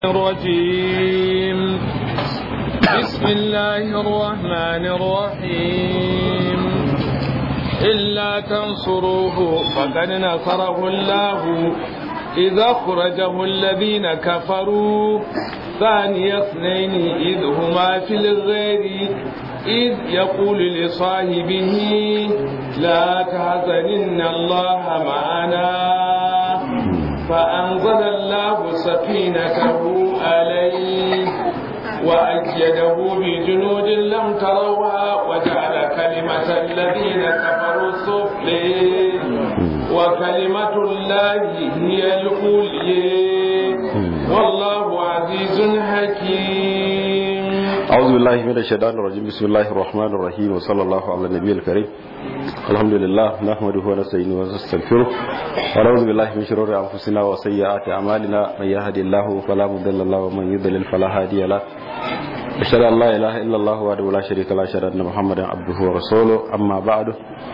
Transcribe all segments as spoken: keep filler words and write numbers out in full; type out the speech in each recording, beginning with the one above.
الرجيم بسم الله الرحمن الرحيم إلا تنصروه فقد نصره الله إذا أخرجه الذين كفروا ثاني اثنين إذ هما في الغار إذ يقول لصاحبه لا تحزن إن الله معنا فأنزل الله سكينته عليه وأيده بجنود لم تروها وجعل كلمة الذين كفروا السفلى وكلمة الله هي العليا والله عزيز حكيم. أعوذ بالله من الشيطان الرجيم. بسم الله الرحمن الرحيم وصلى الله على النبي الكريم. الحمد لله نحمده ونستعينه ونستغفره ونعوذ بالله من شرور أنفسنا وسيئات أعمالنا من يهد الله فلا مضل له ومن يضلل فلا هادي له أشهد أن لا إله إلا الله وحده لا شريك له أشهد أن محمدا عبده ورسوله أما بعد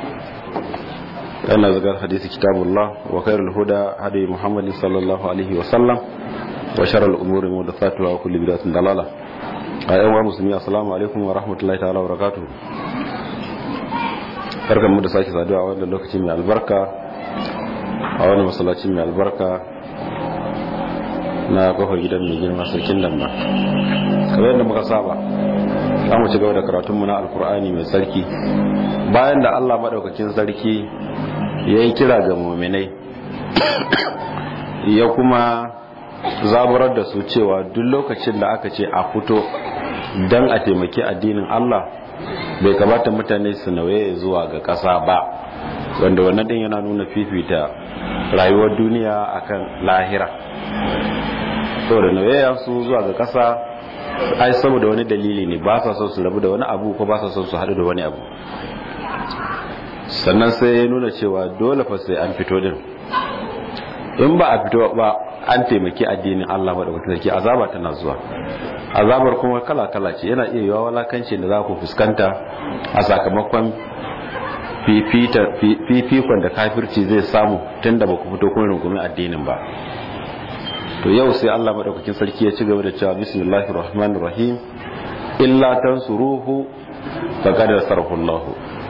فإن أصدق الحديث كتاب الله وخير الهدى هدي محمد صلى الله عليه وسلم وشر الأمور محدثاتها وكل بدعة ضلالة. أيها المسلمين السلام عليكم ورحمة الله تعالى وبركاته. barkan mu da sake saduwa a wannan lokaci mai albarka a wannan masallaci mai albarka na kofar gidan mai girma sarkin nan ba kamar yadda muka saba za mu ci gaba da karatunmu na alkur'ani mai sarki bayan da Allah madaukakin sarki ya yi kira ga muminai ya kuma zaburar da su cewa duk lokacin da aka ce a fito don a taimaki addinin Allah bai kamata mutane su nauye zuwa ga ƙasa ba, wanda wannan din yana nuna fifita rayuwar duniya akan lahira. saboda nauye su zuwa ga ƙasa ai saboda wani dalili ne, ba sa son su rabu da wani abu ko ba sa son su haɗu da wani abu. Sannan sai ya nuna cewa dole fa sai an fito din, in ba a fito ba an taimaki addinin Allah madaukakin sarki azaba tana zuwa. Azabar kuma kala-kala ce, yana iya yiwa walakanci da za ku fuskanta a sakamakon fifikon da kafirci zai samu tun da ba ku fito kun rungumi addinin ba. To yau sai Allah madaukakin sarki ya ci gaba da cewa bismillahir rahmanir rahim illa tansuruhu faqad nasarahu Allah.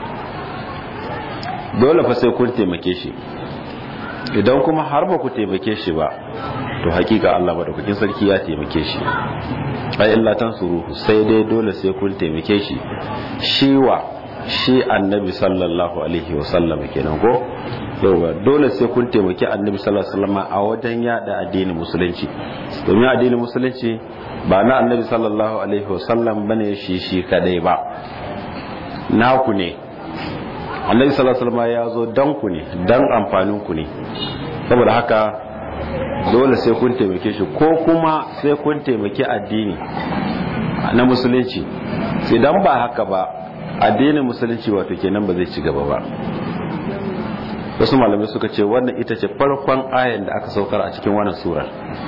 Dole fa sai kun taimake shi, idan kuma har ba ku taimake shi ba to hakika Allah madaukakin sarki ya taimake shi. ai illa tansuruhu sai dai dole sai kun taimake shi. Shiwa shi annabi sallallahu alaihi wasallam kenan ko yawa dole sai kun taimaki annabi sallallahu alaihi wasallam a wajen yada addinin musulunci, domin addinin musulunci ba na annabi sallallahu alaihi wasallam bane shi shi kadai ba, naku ne. annabi sallallahu alaihi wasallam ya zo dan ku ne, dan amfanin ku ne. saboda haka dole sai kun taimake shi, ko kuma sai kun taimaki addini na musulunci. sai dan ba haka ba addinin musulunci wato kenan ba zai ci gaba ba. wasu malamai suka ce wannan ita ce farkon ayan da aka saukar a cikin wannan surar,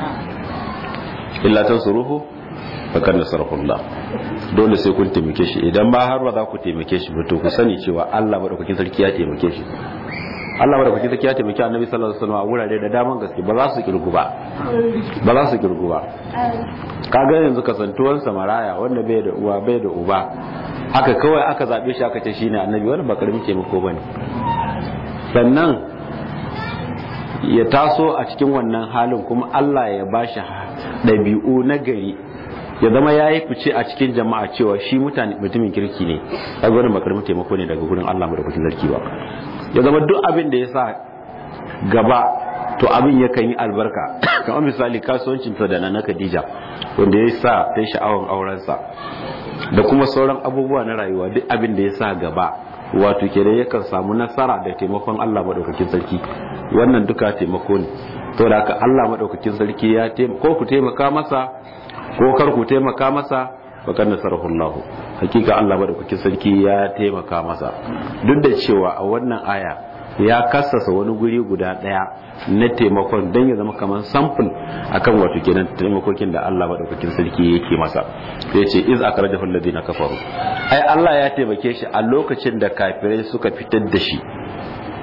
illa tansuruhu faqad nasarahu Allah. dole sai kun taimake shi, idan ba har ba za ku taimake shi ba to ku sani cewa Allah madaukakin sarki ya taimake shi. Allah madaukakin sarki ya taimaki annabi sallallahu alaihi wasallam a wurare da daman gaske ba za su kirgu ba ba za su kirgu ba kaga yanzu kasantuwar samaraya wanda bai da uwa bai da uba haka kawai aka zabe shi aka ce shine annabi, wannan ba karamin taimako bane. sannan ya taso a cikin wannan halin kuma Allah ya bashi dabi'u na gari, ya zama ya yi fice a cikin jama'a cewa shi mutane mutumin kirki ne. kaga wannan ba karamin taimako ne daga gurin Allah madaukakin sarki ba. ya zama duk abin da ya sa gaba to abin yakan yi albarka. kamar misali kasuwancin ta da na Khadija wanda ya sa ta sha'awan aurensa, da kuma sauran abubuwa na rayuwa, duk abin da ya sa gaba wato kenan yakan samu nasara da taimakon Allah madaukakin sarki. wannan duka taimako ne. to da haka Allah madaukakin sarki ya taimako, ku taimaka masa ko kar ku taimaka masa bakar nasarahu Allah. hakika Allah madaukakin sarki ya taimaka masa, duk da cewa a wannan aya ya kassasa wani guri guda daya na taimakon don ya zama kamar sample akan wato kenan taimakokin da Allah madaukakin sarki yake masa. sai ce iz akhrajahu alladhina kafaru, ai Allah ya taimake shi a lokacin da kafirai suka fitar da shi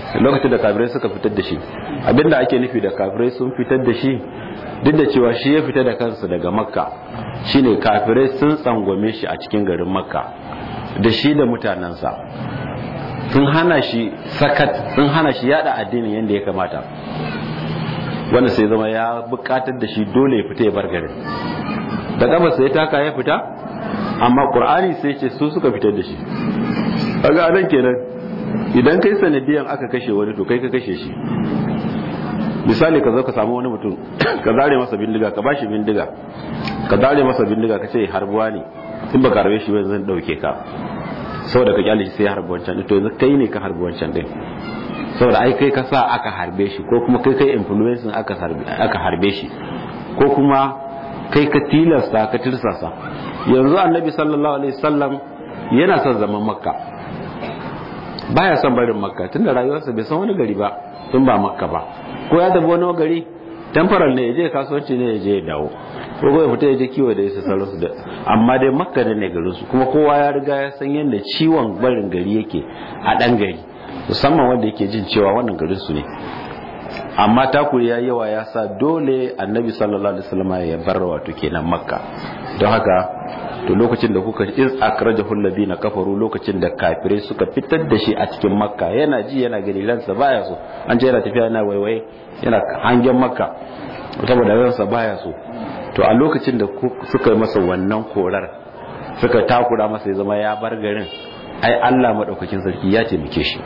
lokacin da kafirai suka fitar da shi. Abinda ake nufi da kafirai sun fitar da shi, duk da cewa shi ya fita da kansa daga Makka, shine kafirai sun tsangwame shi a cikin garin Makka da shi da mutanensa, sun hana shi sakat, sun hana shi yada addinin yadda ya kamata, wanda sai zama ya bukatar da shi dole ya fita ya bar garin. Da gaba sai taka ya fita, amma Qur'ani sai ce su suka fitar da shi. Kaga anan kenan idan kai sanadiyan aka kashe wani to kai ka kashe shi. Misali ka zo ka samu wani mutum ka zare masa bindiga, ka bashi bindiga, ka zare masa bindiga ka ce harbuwa ne, in baka harbe shi ba zan dauke ka, saboda ka kyale shi sai harbi wancan, to yanzu kai ne ka harbi wancan din, saboda ai kai ka sa aka harbe shi, ko kuma kai kai influencing aka harbe aka harbe shi, ko kuma kai ka tilasta ka tirsasa. Yanzu Annabi sallallahu alaihi wasallam yana son zaman Makka, baya son barin Makka, tunda rayuwarsa bai san wani gari ba in ba Makka ba, ko ya tafi wani gari temporal ne, ya je kasuwanci ne, ya je ya dawo, ko ko ya fita ya je kiwo da yasa sauransu da, amma dai Makka ne garin su, kuma kowa ya riga ya san yadda ciwon barin gari yake a dan gari, musamman wanda yake jin cewa wannan garin su ne. Amma takuri ya yawa ya sa dole Annabi sallallahu alaihi wasallam ya bar wato kenan Makka. Don haka to lokacin da kuka iz akrajahu alladhina kafaru, lokacin da kafirai suka fitar da shi a cikin Makka, yana ji yana gani ransa baya so, an ce yana tafiya yana waiwaye yana hangen Makka saboda ransa baya so. To a lokacin da suka yi masa wannan korar, suka takura masa ya zama ya bar garin, ai Allah madaukakin sarki ya taimake shi.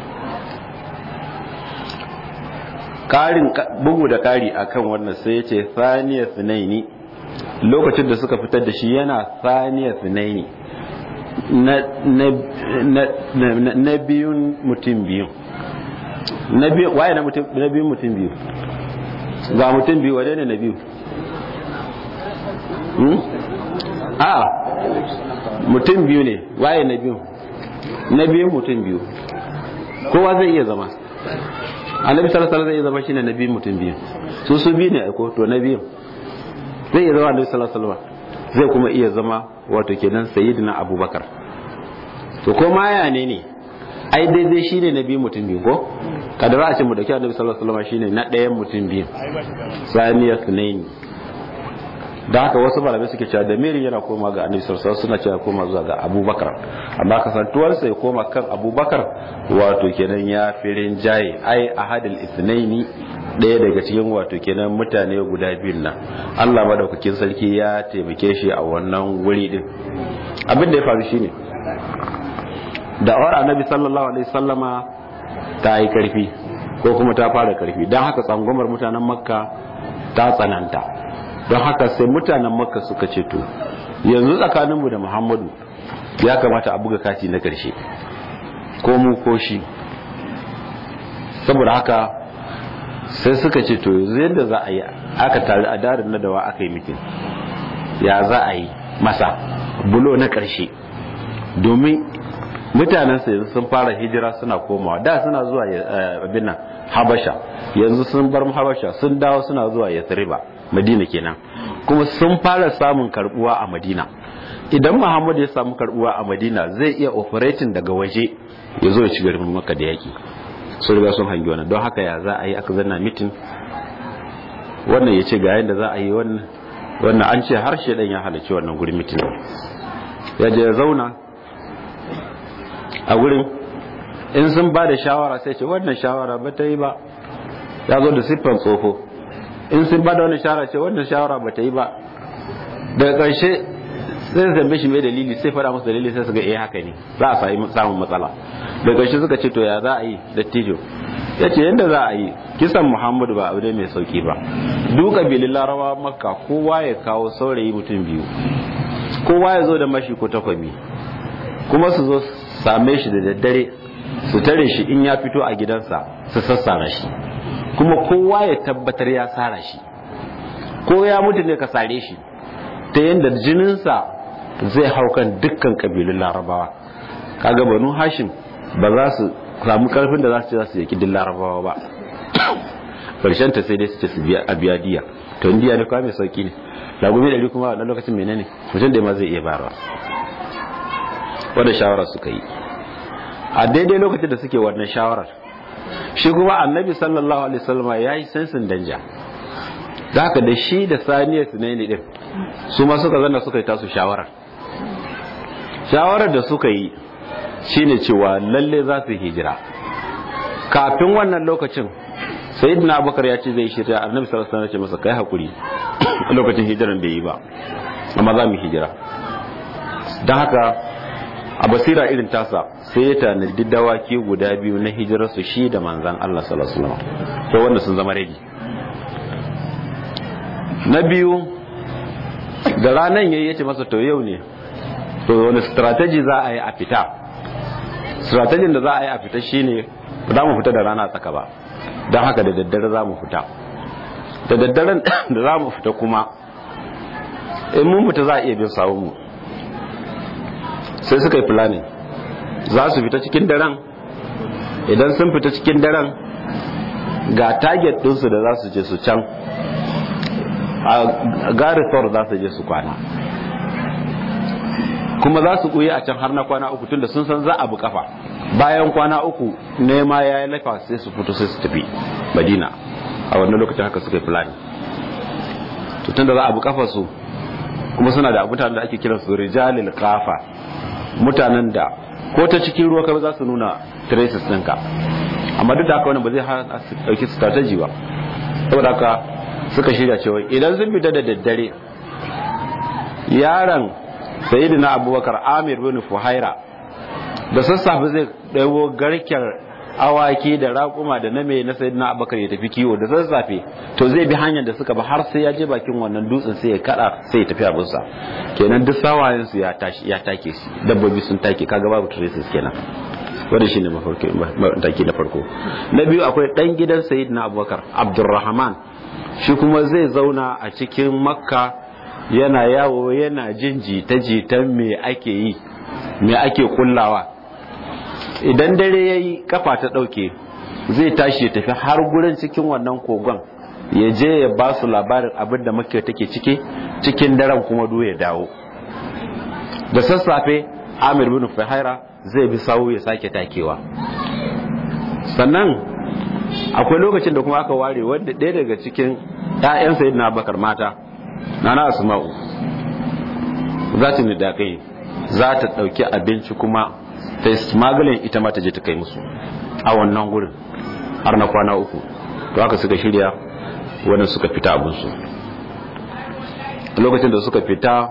Karin bugu da kari akan wannan sai ya ce thaniya sunaini, lokacin da suka fitar da shi yana thaniya sunaini, na na na na biyun mutum biyu, na biyu waye na mutum na biyun mutum biyu, ga mutum biyu wane ne na biyu? hmm a mutum biyu ne, waye na biyu? Na biyun mutum biyu, kowa zai iya zama. Annabi sallallahu alaihi wasallam zai zama shine nabi mutum biyu, su su biyu ne aiko, to nabi zai iya zama Annabi sallallahu alaihi wasallam, zai kuma iya zama wato kenan sayyidina Abubakar. To ko ma ya ne ne ai daidai shine nabi mutum biyu ko, kadara a ce mu dauki Annabi sallallahu alaihi wasallam shine na ɗayan mutum biyu, saniyat sunaini. Da haka wasu malamai suke cewa da miri yana koma ga Annabi sallallahu alaihi wasallam, suna cewa koma zuwa ga Abubakar, amma kasantuwar sa ya koma kan Abubakar wato kenan ya firin jaye, ai ahadul ithnaini, daya daga cikin wato kenan mutane guda biyun nan Allah madaukakin sarki ya taimake shi a wannan wuri din. Abin da ya faru shine da awar Annabi sallallahu alaihi wasallama ta yi karfi, ko kuma ta fara karfi, dan haka tsangwamar mutanen Makka ta tsananta. Don haka sai mutanen Makka suka ce to yanzu tsakaninmu da Muhammadu ya kamata a buga kati na ƙarshe, ko mu ko shi. Saboda haka sai suka ce to yanzu yadda za a yi, aka tare a darin na dawa aka yi mitin, ya za a yi masa bulo na ƙarshe, domin mutanen sa yanzu sun fara hijira suna komawa, da suna zuwa abin nan Habasha, yanzu sun bar Habasha sun dawo suna zuwa Yathriba, Madina kenan, kuma sun fara samun karbuwa a Madina. Idan Muhammad ya samu karbuwa a Madina zai iya operating daga waje ya zo ya ci garin Makka da yaki, sun riga sun hangi wannan. Don haka ya za a yi, aka zanna mitin, wannan ya ce ga yadda za a yi, wannan wannan an ce har shedan ya halarci wannan gurin mitin, ya je ya zauna a gurin. In sun ba da shawara sai ce wannan shawara ba ta yi ba, ya zo da siffan tsofo. In sun ba da wannan shawara ce wannan shawara ba ta yi ba, daga ƙarshe sai su zambe shi mai dalili, sai fara musu dalili, sai su ga eh haka ne za a sami samun matsala. Daga ƙarshe suka ce to ya za a yi dattijo? Ya ce yadda za a yi, kisan Muhammadu ba abu ne mai sauki ba, duk kabilun Larabawa Makka kowa ya kawo saurayi mutum biyu, kowa ya zo da mashi ko takwabi, kuma su zo same shi da daddare, su tare shi in ya fito a gidansa su sassara shi, kuma kowa ya tabbatar ya sara shi, ko ya mutu ne ka sare shi, ta yadda jininsa zai hau kan dukkan kabilun Larabawa. Kaga Banu Hashim ba za su samu karfin da za su ce za su yaki din Larabawa ba, karshen ta sai dai su ce su biya a biya diya. To indiya ne kuma mai sauki ne, lagumi dari kuma a wannan lokacin menene mutum da ma zai iya bayarwa. Wadda shawara suka yi a daidai lokacin da suke wannan shawarar, shi kuma annabi sallallahu alaihi wasallam ya yi sensin danja da haka da shi da saniya sunaini din su ma suka zanna suka yi tasu shawarar shawarar da suka yi shine cewa lalle za su hijira kafin wannan lokacin sayyidina abubakar ya ce zai shirya annabi sallallahu alaihi wasallam ya ce masa kai hakuri lokacin hijiran bai yi ba amma za mu hijira don haka a basira irin tasa sai ya tanadi dawaki guda biyu na hijirarsu shi da manzan Allah sallallahu alaihi wasallam to wanda sun zama ready na biyu da ranan yayi yace masa to yau ne to wani strategy za a yi a fita strategy da za a yi a fita shine ba za mu fita da rana tsaka ba don haka da daddare za mu fita da daddaren da za mu fita kuma in mun fita za a iya bin sawun mu sai suka yi planning za su fita cikin daren idan sun fita cikin daren ga target ɗinsu da za su je su can a gari thor za su je su kwana kuma za su ɓuye a can har na kwana uku tunda sun san za a bu kafa bayan kwana uku nema ya yi lafa sai su fito sai su tafi madina a wannan lokacin haka suka yi planning to tunda za a bu kafa su kuma suna da mutanen da ake kiransu rijalil kafa mutanen da ko ta cikin ruwa kawai za su nuna traces ɗinka amma duk da haka wannan ba zai hana su ɗauki strategy ba saboda haka suka shirya cewa idan sun fita da daddare yaron sayyidina abubakar amir bin fuhaira da sassafe zai ɗago garken awaki da raƙuma da na mai na sayyidina abubakar ya tafi kiwo da sassafe to zai bi hanyar da suka ba har sai ya je bakin wannan dutsen sai ya kada sai ya tafi abinsa kenan duk sawayen su ya tashi ya take shi dabbobi sun take kaga babu traces kenan wannan shine mafarki mataki na farko na biyu akwai dan gidan sayyidina abubakar abdurrahman shi kuma zai zauna a cikin makka yana yawo yana jin jita-jitan me ake yi me ake kullawa idan dare ya yi kafa ta ɗauke zai tashi ya tafi har gurin cikin wannan kogon ya je ya ba su labarin abin da makka take ciki cikin daren kuma du ya dawo da sassafe amir bin fuhaira zai bi sawu ya sake takewa sannan akwai lokacin da kuma aka ware wanda ɗaya daga cikin ƴaƴan sayyidina abubakar mata nana asma'u za ta ni da kai za ta ɗauki abinci kuma ta smuggling ita ma ta je ta kai musu a wannan gurin har na kwana uku to haka suka shirya wannan suka fita abinsu lokacin da suka fita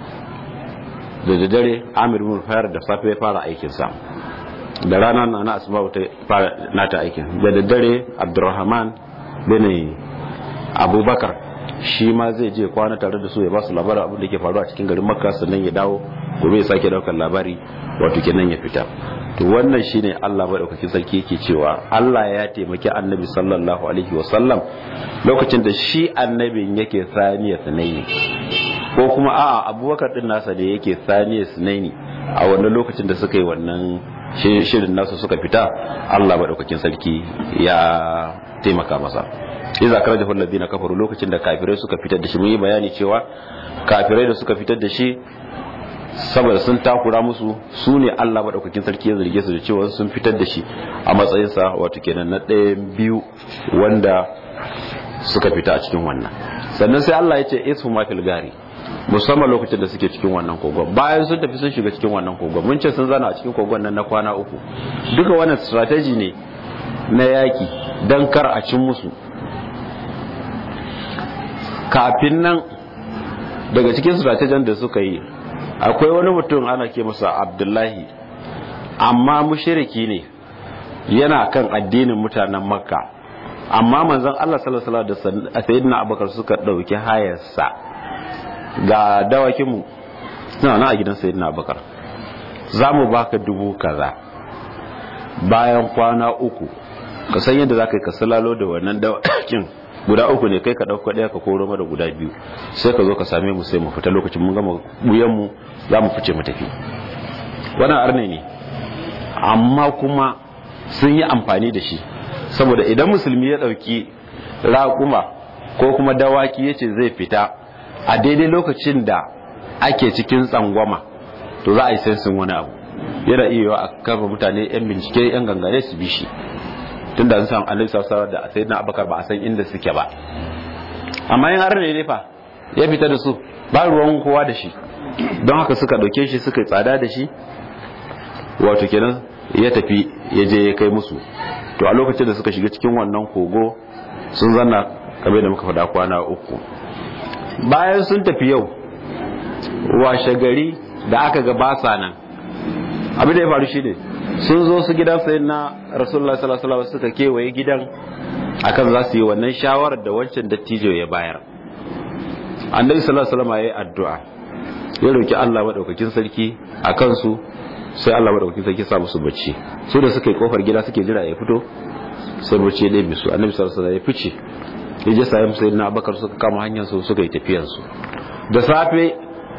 da daddare amir bin fayar da safe ya fara aikinsa da rana na asma'u ta fara nata aikin da daddare abdurrahman bin abubakar shi ma zai je kwana tare da su ya ba su labarin abin da ke faruwa cikin garin makka sannan ya dawo gobe ya sake daukar labari wato kenan ya fita to wannan shine Allah madaukakin sarki yake cewa Allah ya taimaki annabi sallallahu alaihi wasallam lokacin da shi annabin yake saniya sunaini ko kuma a'a abubakar din nasa da yake saniya sunaini a wannan lokacin da suka yi wannan shirin nasu suka fita Allah madaukakin sarki ya taimaka masa iza karajahu alladhina kafaru lokacin da kafirai suka fitar da shi mun yi bayani cewa kafirai da suka fitar da shi saboda sun takura musu su ne Allah madaukakin sarki ya zarge su da cewa sun fitar da shi a matsayinsa wato kenan na ɗaya biyu wanda suka fita a cikin wannan sannan sai Allah ya ce isfu ma fil gari musamman lokacin da suke cikin wannan kogon bayan sun tafi sun shiga cikin wannan kogon mun ce sun zana a cikin kogon nan na kwana uku duka wannan strategy ne na yaki dan kar a cin musu kafin nan daga cikin strategian da suka yi akwai wani mutum ana ke masa Abdullahi amma mushriki ne yana kan addinin mutanen Makka amma manzon Allah sallallahu alaihi wasallam da sayyidina Abubakar suka dauki hayarsa ga dawakin mu suna nan a gidan sayyidina Abubakar zamu baka dubu kaza bayan kwana uku ka san yadda zaka yi ka salalo da wannan dawakin guda uku ne kai ka dauka daya ka koro mana guda biyu sai ka zo ka same mu sai mu fita lokacin mun gama buyan mu za mu fice mu tafi wannan arne ne amma kuma sun yi amfani da shi saboda idan musulmi ya dauki raƙuma ko kuma dawaki yace zai fita a daidai lokacin da ake cikin tsangwama to za a yi sensin wani abu yana iya a kafa mutane yan bincike yan gangare su bi shi tunda an san Annabi sallallahu alaihi wasallam da sayyidina Abubakar ba a san inda suke ba amma in arne ne fa ya fita da su ba ruwan kowa da shi don haka suka dauke shi suka tsada da shi wato kenan ya tafi ya je ya kai musu to a lokacin da suka shiga cikin wannan kogo sun zanna kamar da muka faɗa kwana uku bayan sun tafi yau washe gari da aka ga basa nan abin da ya faru shine sun zo su gidan sai na Rasulullah sallallahu alaihi wasallam suka kewaye gidan akan za su yi wannan shawarar da wancan dattijo ya bayar. Annabi sallallahu alaihi wasallam yayi addu'a ya roki Allah madaukakin sarki akan su sai Allah madaukakin sarki sa musu bacci su da suka yi kofar gida suke jira ya fito sai bacci ya dabe su. Annabi sallallahu alaihi wasallam ya fice ya je sai sayyidina Abubakar suka kama hanyar su suka yi tafiyar su da safe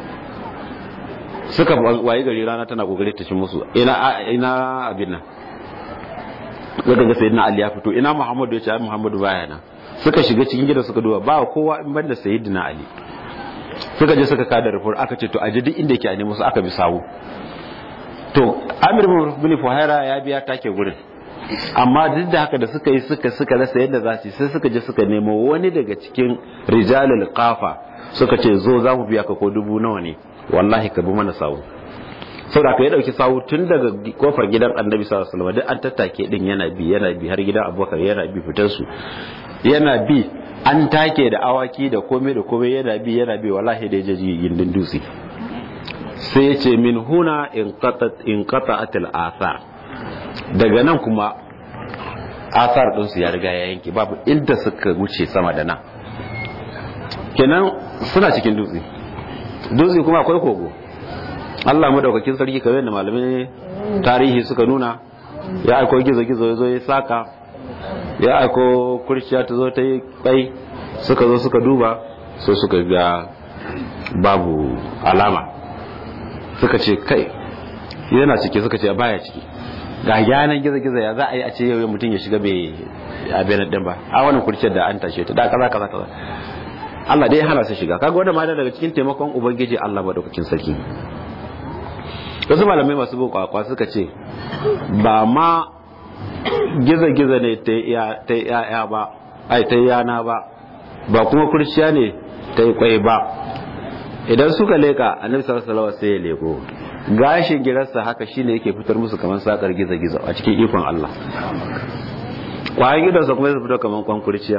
suka waye gari rana tana kokari ta ci musu ina ina abin nan daga ga sayyidina Ali ya fito ina Muhammadu ya ce ai Muhammadu baya nan suka shiga cikin gidan suka duba ba kowa in banda sayyidina Ali suka je suka kada rufur aka ce to aje duk inda yake a nemo su aka bi sawu to Amir bin Fuhaira ya biya take gurin amma duk da haka da suka yi suka suka rasa yadda za su sai suka je suka nemo wani daga cikin rijalul qafa suka ce zo za mu biya ka ko dubu nawa ne wallahi ka bi mana sawu saboda ka ya dauki sawu tun daga kofar gidan Annabi sallallahu alaihi wasallam duk an tattake din yana bi yana bi har gidan Abubakar yana bi fitar su yana bi an take da awaki da komai da komai yana bi yana bi wallahi da yaji gindin dutse sai ya ce min huna in qatat in qata'at al athar daga nan kuma athar din su ya riga ya yanke babu inda suka wuce sama da nan kenan suna cikin dutse dutse kuma akwai kogo Allah madaukakin sarki kamar yadda malamai tarihi suka nuna ya aiko gizo-gizo ya zo ya saka ya aiko kurciya ta zo ta yi bai suka zo suka duba so suka ga babu alama suka ce kai yana ciki suka ce baya ciki ga yanan gizo-gizo ya za a yi a ce yau mutum ya shiga bai abin din ba a wannan kurciyar da an tashe ta da kaza kaza kaza Allah dai ya hana su shiga kaga wanda ma daga cikin taimakon ubangiji Allah madaukakin sarki wasu malamai masu bin kwakwa suka ce ba ma giza-giza ne ta yaya ba ai ta yana ba ba kuma kurciya ne ta yi kwai ba idan suka leka annabi sallallahu alaihi wasallam sai ya leko gashin girarsa haka shine yake fitar musu kamar sakar giza-giza a cikin ikon Allah kwayan gidansa kuma ya fito kamar kwan kurciya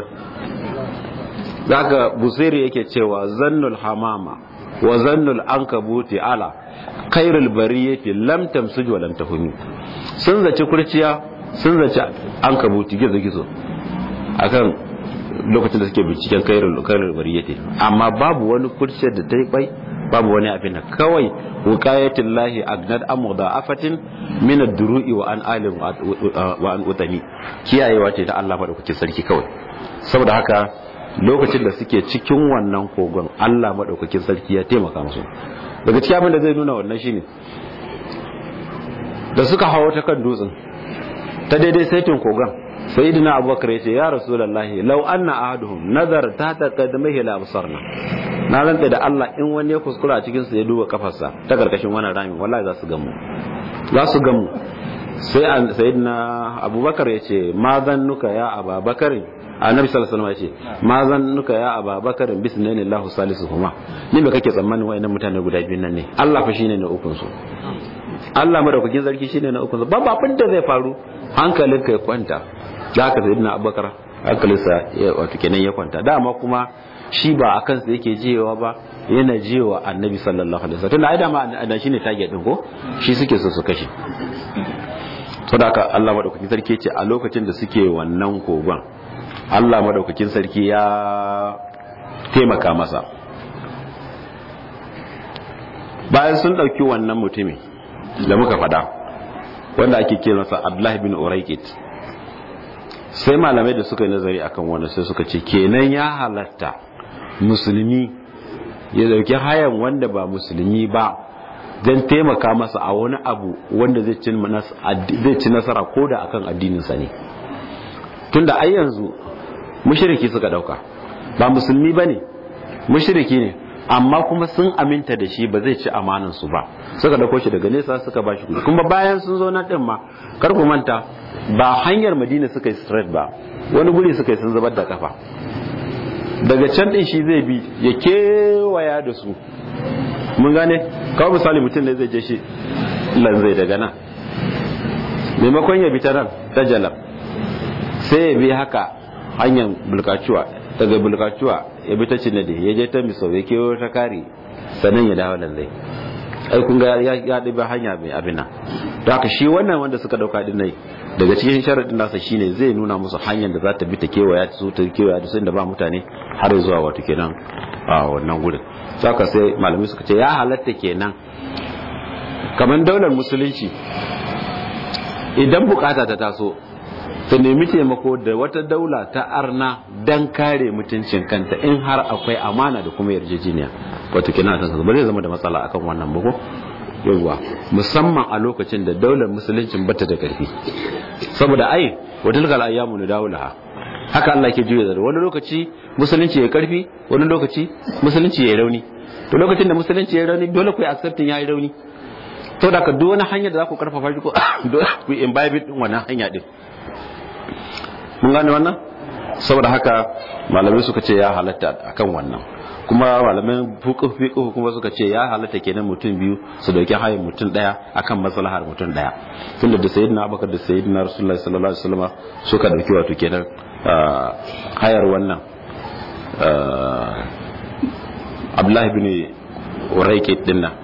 zaka busiri yake cewa zannul hamama wa zannul ankabuti ala khairul bariyati lam tamsuj wa lam tahumi sun zaci kurciya sun zaci ankabuti gizo gizo akan lokacin da suke binciken khairul khairul bariyati amma babu wani kurciya da ta bai babu wani abin kawai wuqayatul lahi agnad amda afatin min ad-duru'i wa an alim wa an utani kiyayewa ce ta Allah madaukakin sarki kawai saboda haka lokacin da suke cikin wannan kogon Allah madaukakin sarki ya taimaka musu daga cikin abin da zai nuna wannan shine da suka hawo ta kan dutsen ta daidai saitin kogon sayyidina Abubakar ya ce ya rasulullahi law anna ahaduhum nazar tahta qadamihi la absarna na rantsa da Allah in wani ya kuskura a cikin su ya duba kafarsa ta karkashin wannan ramin wallahi za su gamu za su gamu sai sayyidina Abubakar ya ce ma zannuka ya Abubakar annabi sallallahu alaihi wasallam ya ce ma zannuka ya Abubakar bisnaini Allahu salisuhuma ni me kake tsammanin wayannan mutane guda biyun nan ne Allah fa shine na ukun su Allah madaukakin sarki shine na ukun su babu abin da zai faru hankalinka ya kwanta da haka sayyidina Abubakar hankalinsa wato kenan ya kwanta dama kuma shi ba akan sa yake jiyewa ba yana jiyewa annabi sallallahu alaihi wasallam tunda ai dama annabi shine target din ko shi suke so su kashe saboda haka Allah madaukakin sarki ce a lokacin da suke wannan kogon Allah madaukakin sarki ya taimaka masa bayan sun dauki wannan mutumin da muka fada wanda ake kiransa Abdullah bin Uraykit sai malamai da suka yi nazari akan wannan sai suka ce kenan ya halatta musulmi ya dauki hayan wanda ba musulmi ba don taimaka masa a wani abu wanda zai ci nasara ko da akan addininsa ne tunda ai yanzu mushriki suka dauka ba musulmi bane mushriki ne amma kuma sun aminta da shi ba zai ci amanan su ba suka dauko shi daga nesa suka ba shi kuma bayan sun zo nan din ma kar ku manta ba hanyar Madina suka yi straight ba, wani guri suka yi sun zubar da kafa, daga can din shi zai bi ya kewaya da su. Mun gane kawai misali mutum ne zai je shi lanzai daga nan, maimakon ya bi ta nan ta jalar sai ya bi haka hanyar bulkacuwa, daga bulkacuwa ya bi ta cinade ya je ta misau ya kewo ta kare sannan ya dawo lanzai. Ai kun ga ya ɗiba hanya mai abin nan. Da haka shi wannan wanda suka dauka din nai daga cikin sharadin nasa shine zai nuna musu hanyar da za ta bi ta kewaya ta ta kewaya da sun da ba mutane har zuwa wato kenan a wannan gurin. Saka sai malamai suka ce ya halatta kenan kamar daular musulunci idan bukata ta taso ta nemi taimako da wata daula ta arna dan kare mutuncin kanta in har akwai amana da kuma yarjejeniya, wato kenan ta ba zai zama da matsala akan wannan bugu yawa, musamman a lokacin da daular musuluncin bata da karfi. Saboda ai watilkal ayyamu nudawlaha, haka Allah ke juya da wani lokaci musulunci ya karfi, wani lokaci musulunci ya rauni. To lokacin da musulunci ya rauni dole ku yi accepting ya yi rauni. To da ka duk wani hanya da za ku karfafa shi ko dole ku imbibe din wannan hanya din. Mun gane wannan? Saboda haka malamai suka ce ya halatta akan wannan. Kuma malamai fiqh fiqh kuma suka ce ya halatta kenan mutum biyu su dauki hayin mutum daya akan maslahar mutum daya. Tunda da sayyidina Abubakar da sayyidina Rasulullahi sallallahu alaihi wasallam suka dauki wato kenan hayar wannan Abdullahi bin Urayqit dinnan,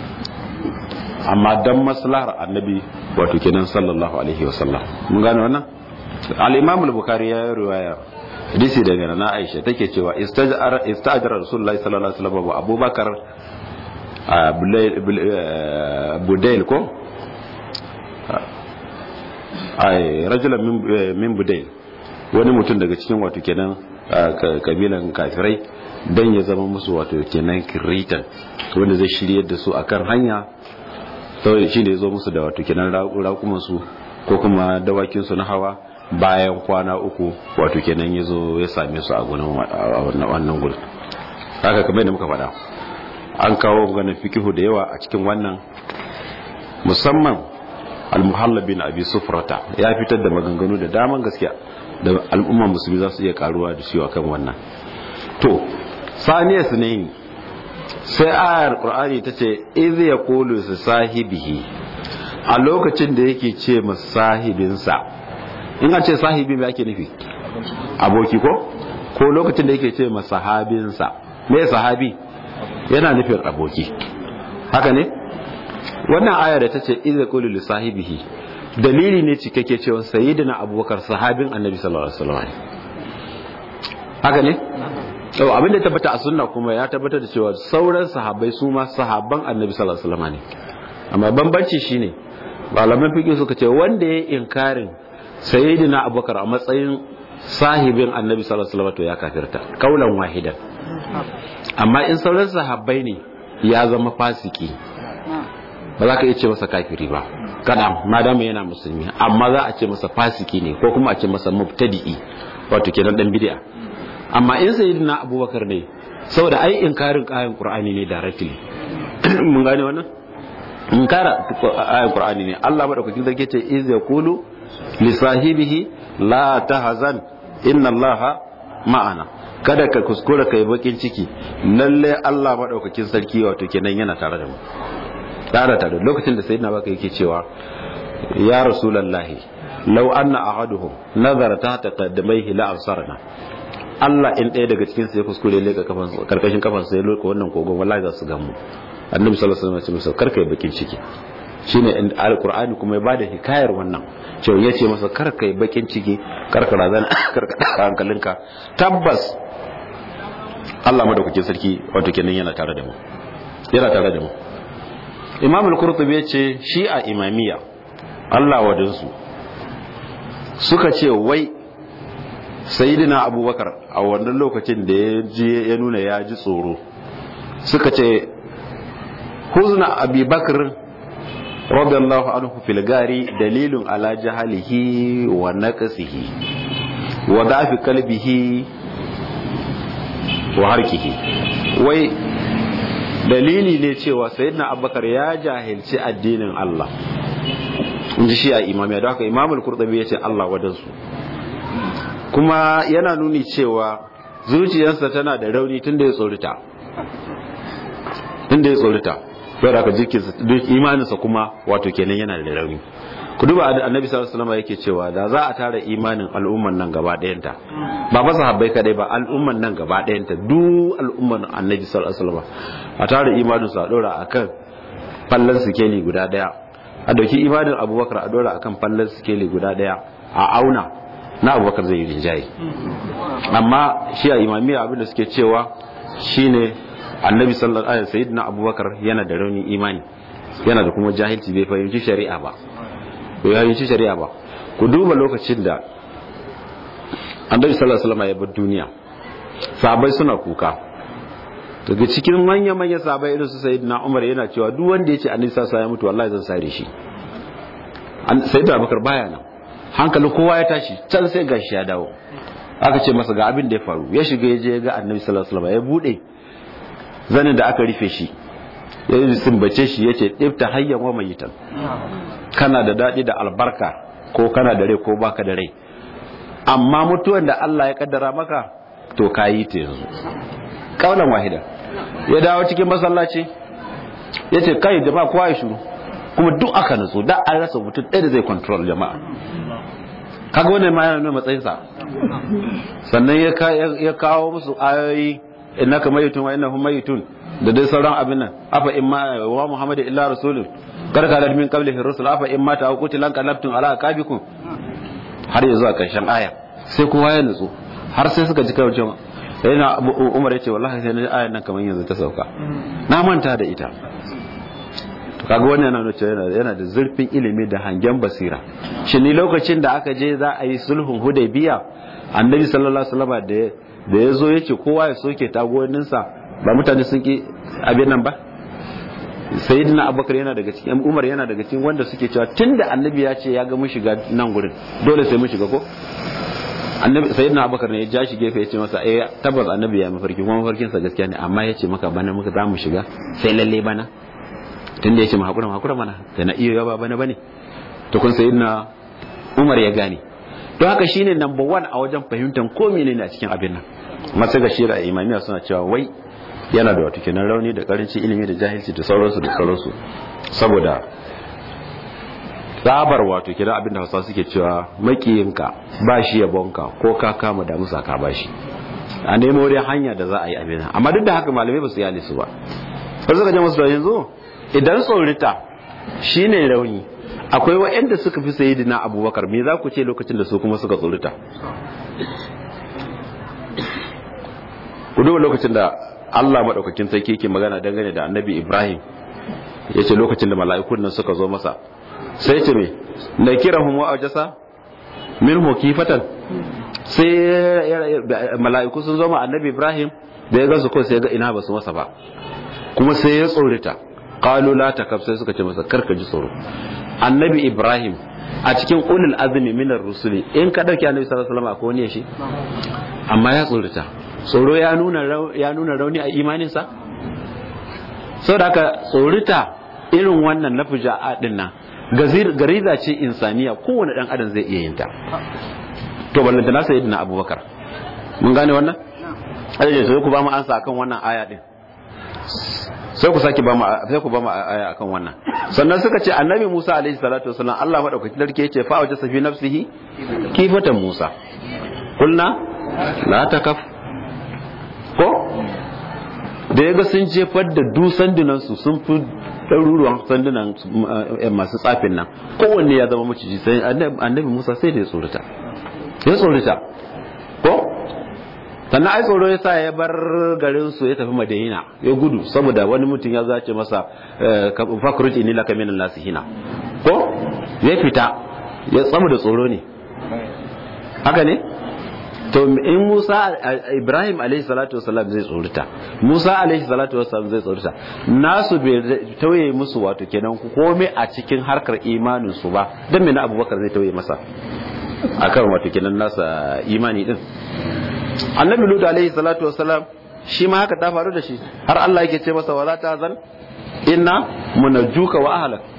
amma dan maslahar annabi wato kenan sallallahu alaihi wasallam. Mun gane wannan? Al-Imam al-Bukhari ya riwaya hadisi daga na Aisha take cewa istajara istajara Rasulullahi sallallahu alaihi wasallam wa Abubakar Budail ko ai rajulan min min Budail, wani mutum daga cikin wato kenan kabilan kafirai dan ya zama musu wato kenan kiritan wanda zai shiryar da su akan hanya. To shi ne zo musu da wato kenan raƙuman su ko kuma dawakin su na hawa, bayan kwana uku wato kenan ya zo ya same su a wannan gurin. Haka kamar da muka faɗa an kawo ganin fikihu da yawa a cikin wannan, musamman al-Muhallab bin Abi Sufrata ya fitar da maganganu da daman gaskiya da al'umma musulmi za su iya karuwa da shi akan wannan. To saniya sunaini sai ayar Qur'ani tace iz yaqulu sahibihi, a lokacin da yake ce masa sahibinsa. In an ce sahibi me ake nufi? Aboki ko? Ko lokacin da yake ce masa sahabinsa. Me sahabi? Yana nufin aboki. Haka ne? Wannan aya da tace idza qulu li sahibihi dalili ne cikakke cewa sayyidina Abubakar sahabin Annabi sallallahu alaihi wasallam. Haka ne? To abin da tabbata a sunna kuma ya tabbatar da cewa sauran sahabbai su ma sahabban Annabi sallallahu alaihi wasallam ne. Amma bambanci shine malaman fiqh suka ce wanda yayi inkarin sayyidina Abubakar a matsayin sahibin Annabi sallallahu alaihi wasallam to ya kafirta kaulan wahidan. Amma in sauran sahabbai ne ya zama fasiki, ba za ka iya ce masa kafiri ba kada madama yana musulmi, amma za a ce masa fasiki ne ko kuma a ce masa mubtadi'i wato kenan dan bid'a. Amma in sayyidina Abubakar ne saboda ai inkarin ayan Qur'ani ne directly mun gane wannan inkara ayan Qur'ani ne. Allah madaukakin sarki ce iz yaqulu li sahibihi la tahzan inna Allaha ma'ana, kada ka kuskura kai bakin ciki, lalle Allah madaukakin sarki wato kenan yana tare da mu. Tare tare lokacin da sayyidina Abubakar yake cewa ya rasulullahi law anna ahaduhum nazara tahta qadamaihi la absarna, Allah in ɗaya daga cikin su ya kuskure leka kafan karkashin kafan sa ya loka wannan kogon wallahi za su gamu. Annabi sallallahu alaihi wasallam ya ce karka yi bakin ciki, shine in alqur'ani kuma ya bada hikayar wannan cewa yace masa karka yi bakin ciki, karka razana, karka hankalinka, tabbas Allah madaukakin sarki wato kenan yana tare da mu, yana tare da mu. Imam al-Qurtubi ya ce shi a imamiyya Allah wadansu suka ce wai sayyidina Abubakar a wannan lokacin da ya ji ya nuna ya ji tsoro, suka ce huzna Abi Bakr radiyallahu anhu fil gari dalilun ala jahalihi wa naqsihi wa da'fi qalbihi wa harkihi. Wai dalili ne cewa sayyidina Abubakar ya jahilci addinin Allah inji shi a imamiya don haka imamul qurtubi yace Allah wadansu kuma yana nuni cewa zuciyarsa tana da rauni tunda ya tsorita tunda ya tsorita sai da ka jikinsa imaninsa kuma wato kenan yana da rauni ku duba annabi sallallahu alaihi wasallam yake cewa da za a tara imanin al'umman nan gaba ɗayanta ba fa sahabbai kadai ba al'umman nan gaba ɗayanta duk al'umman annabi sallallahu alaihi wasallam a tara imanin su a dora akan fallan sikeli guda daya a dauki imanin abubakar a dora akan fallan sikeli guda daya a auna na abubakar zai yi rinjaye amma shi a imamiya abinda suke cewa shine annabi sallallahu alaihi wasallam sayyidina abubakar yana da rauni imani yana da kuma jahilci bai fahimci shari'a ba bai fahimci shari'a ba ku duba lokacin da annabi sallallahu alaihi wasallam ya bar duniya sahabbai suna kuka daga cikin manya manya sahabbai irin su sayyidina umar yana cewa duk wanda yace annabi sallallahu alaihi wasallam ya mutu wallahi zan sare shi sayyidina abubakar baya nan hankalin kowa ya tashi can sai gashi ya dawo aka ce masa ga abin da ya faru ya shiga ya je ga annabi sallallahu alaihi wasallam ya bude zanin da aka rufe shi ya yi sumbace shi ya ce ɗifta hayyan wa mayitan kana da daɗi da albarka ko kana da rai ko baka da rai amma mutuwan da Allah ya kaddara maka to ka yi ta yanzu kaulan wahida ya dawo cikin masallaci ya ce kai jama'a kowa ya shuru kuma duk aka nutsu da an rasa mutum ɗaya da zai control jama'a kaga wannan ma yana nuna matsayinsa sannan ya kawo musu ayoyi innaka mayitun wa innahum mayitun da dai sauran abin nan afa imma wa muhammadu illa rasulun karkala min qablihi rusul afa imma ta qutilan qalabtum ala aqabikum har yanzu a karshen aya sai kowa ya nutsu har sai suka ji kawai cewa yana Umar yace wallahi sai na ayan nan kaman yanzu ta sauka na manta da ita to kaga wannan yana nuna cewa yana da zurfin ilimi da hangen basira shin ni lokacin da aka je za a yi sulhun hudaybiya annabi sallallahu alaihi wasallam da da ya zo ya ce kowa ya soke tagoninsa ba mutane sun ki abin nan ba sayyidina abubakar yana daga cikin umar yana daga cikin wanda suke cewa tunda annabi ya ce ya ga mun shiga nan gurin dole sai mun shiga ko annabi sayyidina abubakar ne ya ja shi gefe ya ce masa eh tabbas annabi ya mafarki kuma mafarkin sa gaskiya ne amma ya ce maka bana muka za mu shiga sai lalle bana tunda ya ce mu hakura mu hakura mana sai na iya ba bana bane to kun sayyidina umar ya gane don haka shine number one a wajen fahimtar ko menene a cikin abin nan masu ga shira imamiya suna cewa wai yana da wato kenan rauni da karancin ilimi da jahilci da sauransu da sauransu saboda tsabar wato kenan abin da Hausawa suke cewa makiyinka ba shi yabonka ko ka kama da musa ka bashi a nemo wani hanya da za a yi abin nan amma duk da haka malamai ba su yale su ba har suka je musu yanzu idan tsorita shine rauni akwai waɗanda suka fi sayyidina abubakar me za ku ce lokacin da su kuma suka tsorita ku duba lokacin da Allah madaukakin sarki yake magana dangane da annabi Ibrahim yace lokacin da mala'ikun nan suka zo masa sai ce me na kirahum wa ajasa minhu kifatan sai mala'iku sun zo ma annabi Ibrahim da ya ga su ko sai ya ga ina ba su masa ba kuma sai ya tsorita qalu la takab sai suka ce masa karka ji tsoro annabi Ibrahim a cikin ulul azmi minar rusuli in ka dauki annabi sallallahu alaihi wasallam akwai wani shi amma ya tsorita tsoro ya nuna ya nuna rauni a imaninsa saboda haka tsorita irin wannan na fuja'a din nan gariza ce insaniya kowane dan adam zai iya yin ta to ballanta na sayyidina abubakar mun gane wannan aje sai ku ba mu ansa akan wannan aya din sai ku saki ba mu sai ku ba mu aya akan wannan sannan suka ce annabi Musa alaihi salatu wasallam Allah madaukaki darke yace fa waja safi nafsihi kifatan Musa kulna la takaf ko da yaga sun jefar da dusan dinansu sun fi ɗaruruwan sandunan masu tsafin nan kowanne ya zama maciji sai annabi Musa sai da ya tsorita ya tsorita ko sannan ai tsoro ya sa ya bar garin su ya tafi Madina ya gudu saboda wani mutum ya zace masa fakruj inni laka minan nasihina ko ya fita ya tsamu da tsoro ne haka ne to in Musa Ibrahim alaihi salatu wasallam zai tsorita Musa alaihi salatu wasallam zai tsorita nasu bai tauye musu wato kenan komai a cikin harkar imanin su ba dan me na Abubakar zai tauye masa akan wato kenan nasa imani din Annabi Lut alaihi salatu wasallam shi ma haka ta faru da shi har Allah yake ce masa wala tahzan inna munajjuka wa ahlak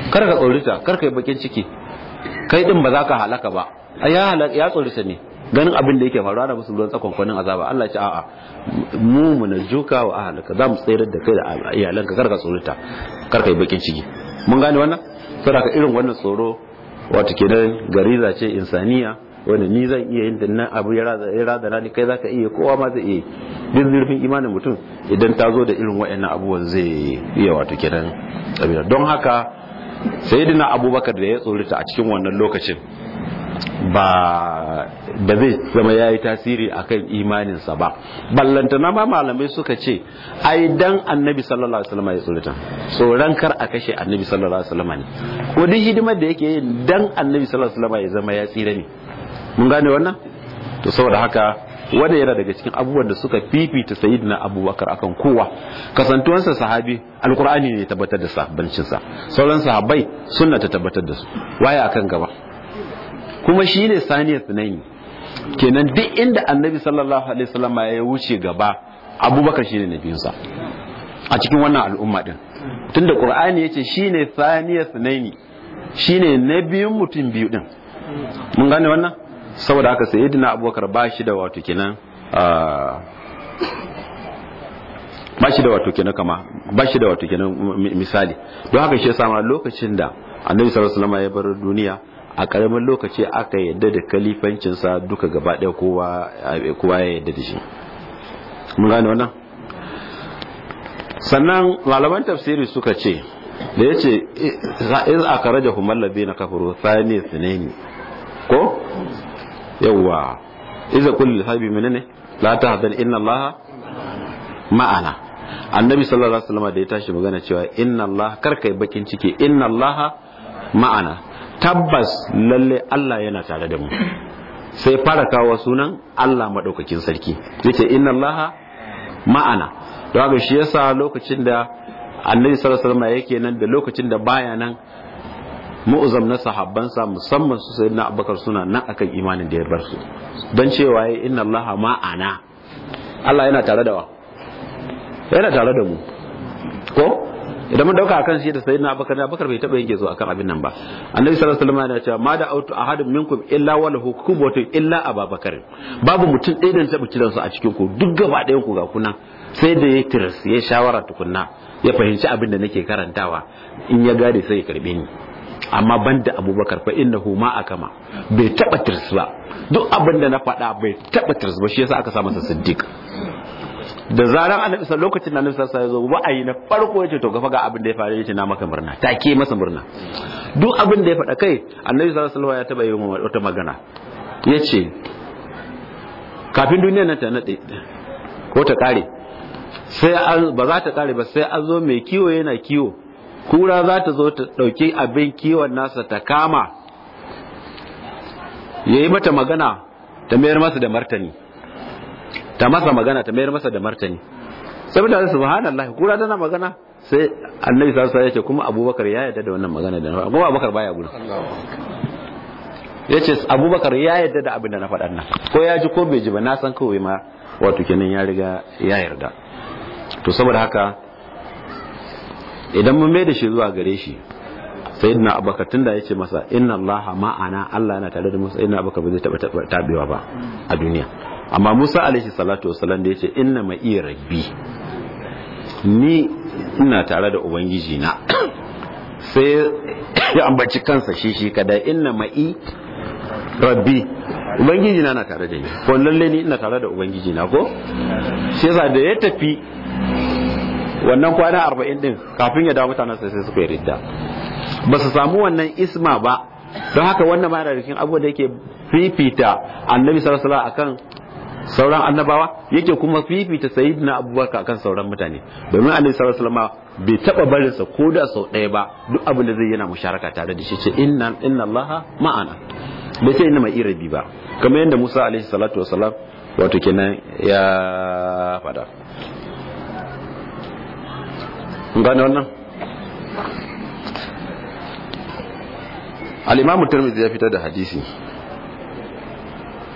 kar ka tsorita kar ka yi bakin ciki kai din ba za ka halaka ba ya halaka ya tsorita ne ganin abin da yake faruwa da musu ruwan tsakon kwanin azaba Allah ya ce a'a mu mu na juka wa ahlaka za mu tsayar da kai da iyalanka kar ka tsorita kar ka yi bakin ciki mun gane wannan saboda irin wannan tsoro wato kenan gariza ce insaniya wanda ni zan iya yin dinnan abu ya rada rani kai zaka iya kowa ma zai iya duk zurfin imanin mutum idan ta zo da irin waɗannan abubuwan zai iya wato kenan kabila don haka sayyidina abubakar da ya tsorita a cikin wannan lokacin ba da zai zama ya yi tasiri akan imaninsa ba ballantana ma malamai suka ce ai dan annabi sallallahu alaihi wasallam ya tsorita tsoron kar a kashe annabi sallallahu alaihi wasallam ne ko duk hidimar da yake yin dan annabi sallallahu alaihi wasallam ya zama ya tsira ne mun gane wannan to saboda haka wanda yana daga cikin abubuwan da suka fifita sayyidina abubakar akan kowa kasantuwansa sahabi alqur'ani ne ya tabbatar da sahabbancinsa sauran sahabbai sunna ta tabbatar da su waye akan gaba kuma shi ne saniyar sunaini kenan duk inda annabi sallallahu alaihi wasallam ya wuce gaba abubakar shi ne nabiyinsa a cikin wannan al'umma din tunda qur'ani yace shi ne saniyar sunaini shi ne nabiyin mutum biyu din mun gane wannan saboda haka sayyidina abubakar ba shi da wato kenan ba shi da wato kenan kama ba shi da wato kenan misali don haka shi yasa ma lokacin da annabi sallallahu alaihi wasallam ya bar duniya a karamin lokaci aka yadda da kalifancinsa duka gaba ɗaya kowa ya yadda da shi mun gane wannan sannan malaman tafsiri suka ce da ya ce iz aka raja humallabi na kafaru thani thinaini ko yawwa iza kulli habi menene la tahzan inna allaha ma'ana annabi sallallahu alaihi wasallam da ya tashi magana cewa inna allaha karkai bakin ciki inna allaha ma'ana tabbas lalle Allah yana tare da mu sai fara kawo sunan Allah madaukakin sarki yace inna Allaha ma'ana don haka shi yasa lokacin da Annabi sallallahu alaihi wasallam yake nan da lokacin da baya nan mu'azzam na sahabbansa musamman su sayyidina Abubakar suna nan akan imanin da ya bar su dan cewa yayi inna Allaha ma'ana Allah yana tare da wa yana tare da mu ko idan mun dauka akan shi da sayyidina Abubakar Abubakar bai taba yake zo akan abin nan ba annabi sallallahu alaihi wasallam yana cewa ma da autu ahadun minkum illa wala hukubatu illa Abubakar babu mutum ɗaya da taba kiran su a cikin ku duk gaba ɗayan ku ga kuna sai da ya tirs ya shawara tukunna ya fahimci abin da nake karantawa in ya gade sai ya karbe ni amma banda Abubakar fa innahu ma akama bai taba tirs ba duk abin da na faɗa bai taba tirs ba shi yasa aka sa masa siddiq da zaran annabi sallallahu lokacin da annabi sallallahu alaihi wasallam ya zo wa'ayi na farko yace to gafa ga abin da ya faru yace na maka murna take masa murna duk abin da ya faɗa kai annabi sallallahu alaihi wasallam ya taba yi wata magana yace kafin duniyar nan ta nade ko ta kare sai ba za ta kare ba sai an zo mai kiwo yana kiwo kura za ta zo ta dauki abin kiwon nasa ta kama yayi mata magana ta mayar masa da martani ta masa magana ta mayar masa da martani saboda subhanallahi kura tana magana sai annabi sallallahu alaihi wasallam yace kuma Abubakar ya yarda da wannan magana da kuma Abubakar baya gurin yace Abubakar ya yarda da abin da na faɗa nan ko ya ji ko bai ji ba na san kawai ma wato kenan ya riga ya yarda to saboda haka idan mun mai da shi zuwa gare shi sayyidina Abubakar tunda yace masa inna Allaha ma'ana Allah yana tare da mu sayyidina Abubakar ba zai taba tabewa ba a duniya amma Musa alaihi salatu wasallam da yace inna ma iya rabbi ni ina tare da ubangiji na sai ya ambaci kansa shi shi kada inna ma i rabbi ubangiji na na tare da ni ko lalle ni ina tare da ubangiji na ko shi yasa da ya tafi wannan kwana arba'in din kafin ya dawo mutanen sai suka yi ridda ba su samu wannan isma ba don haka wannan ma da cikin abubuwa da yake fifita annabi sallallahu alaihi wasallam akan sauran annabawa yake kuma fifita sayyidina Abubakar akan sauran mutane domin annabi sallallahu alaihi wasallam bai taba barin sa ko da sau ɗaya ba duk abin da zai yana musharaka tare da shi ce inna inna Allaha ma'ana bai ce inna mai irabi ba kamar yadda Musa alaihi salatu wasallam wato kenan ya fada gane wannan al-Imam Tirmidhi ya fitar da hadisi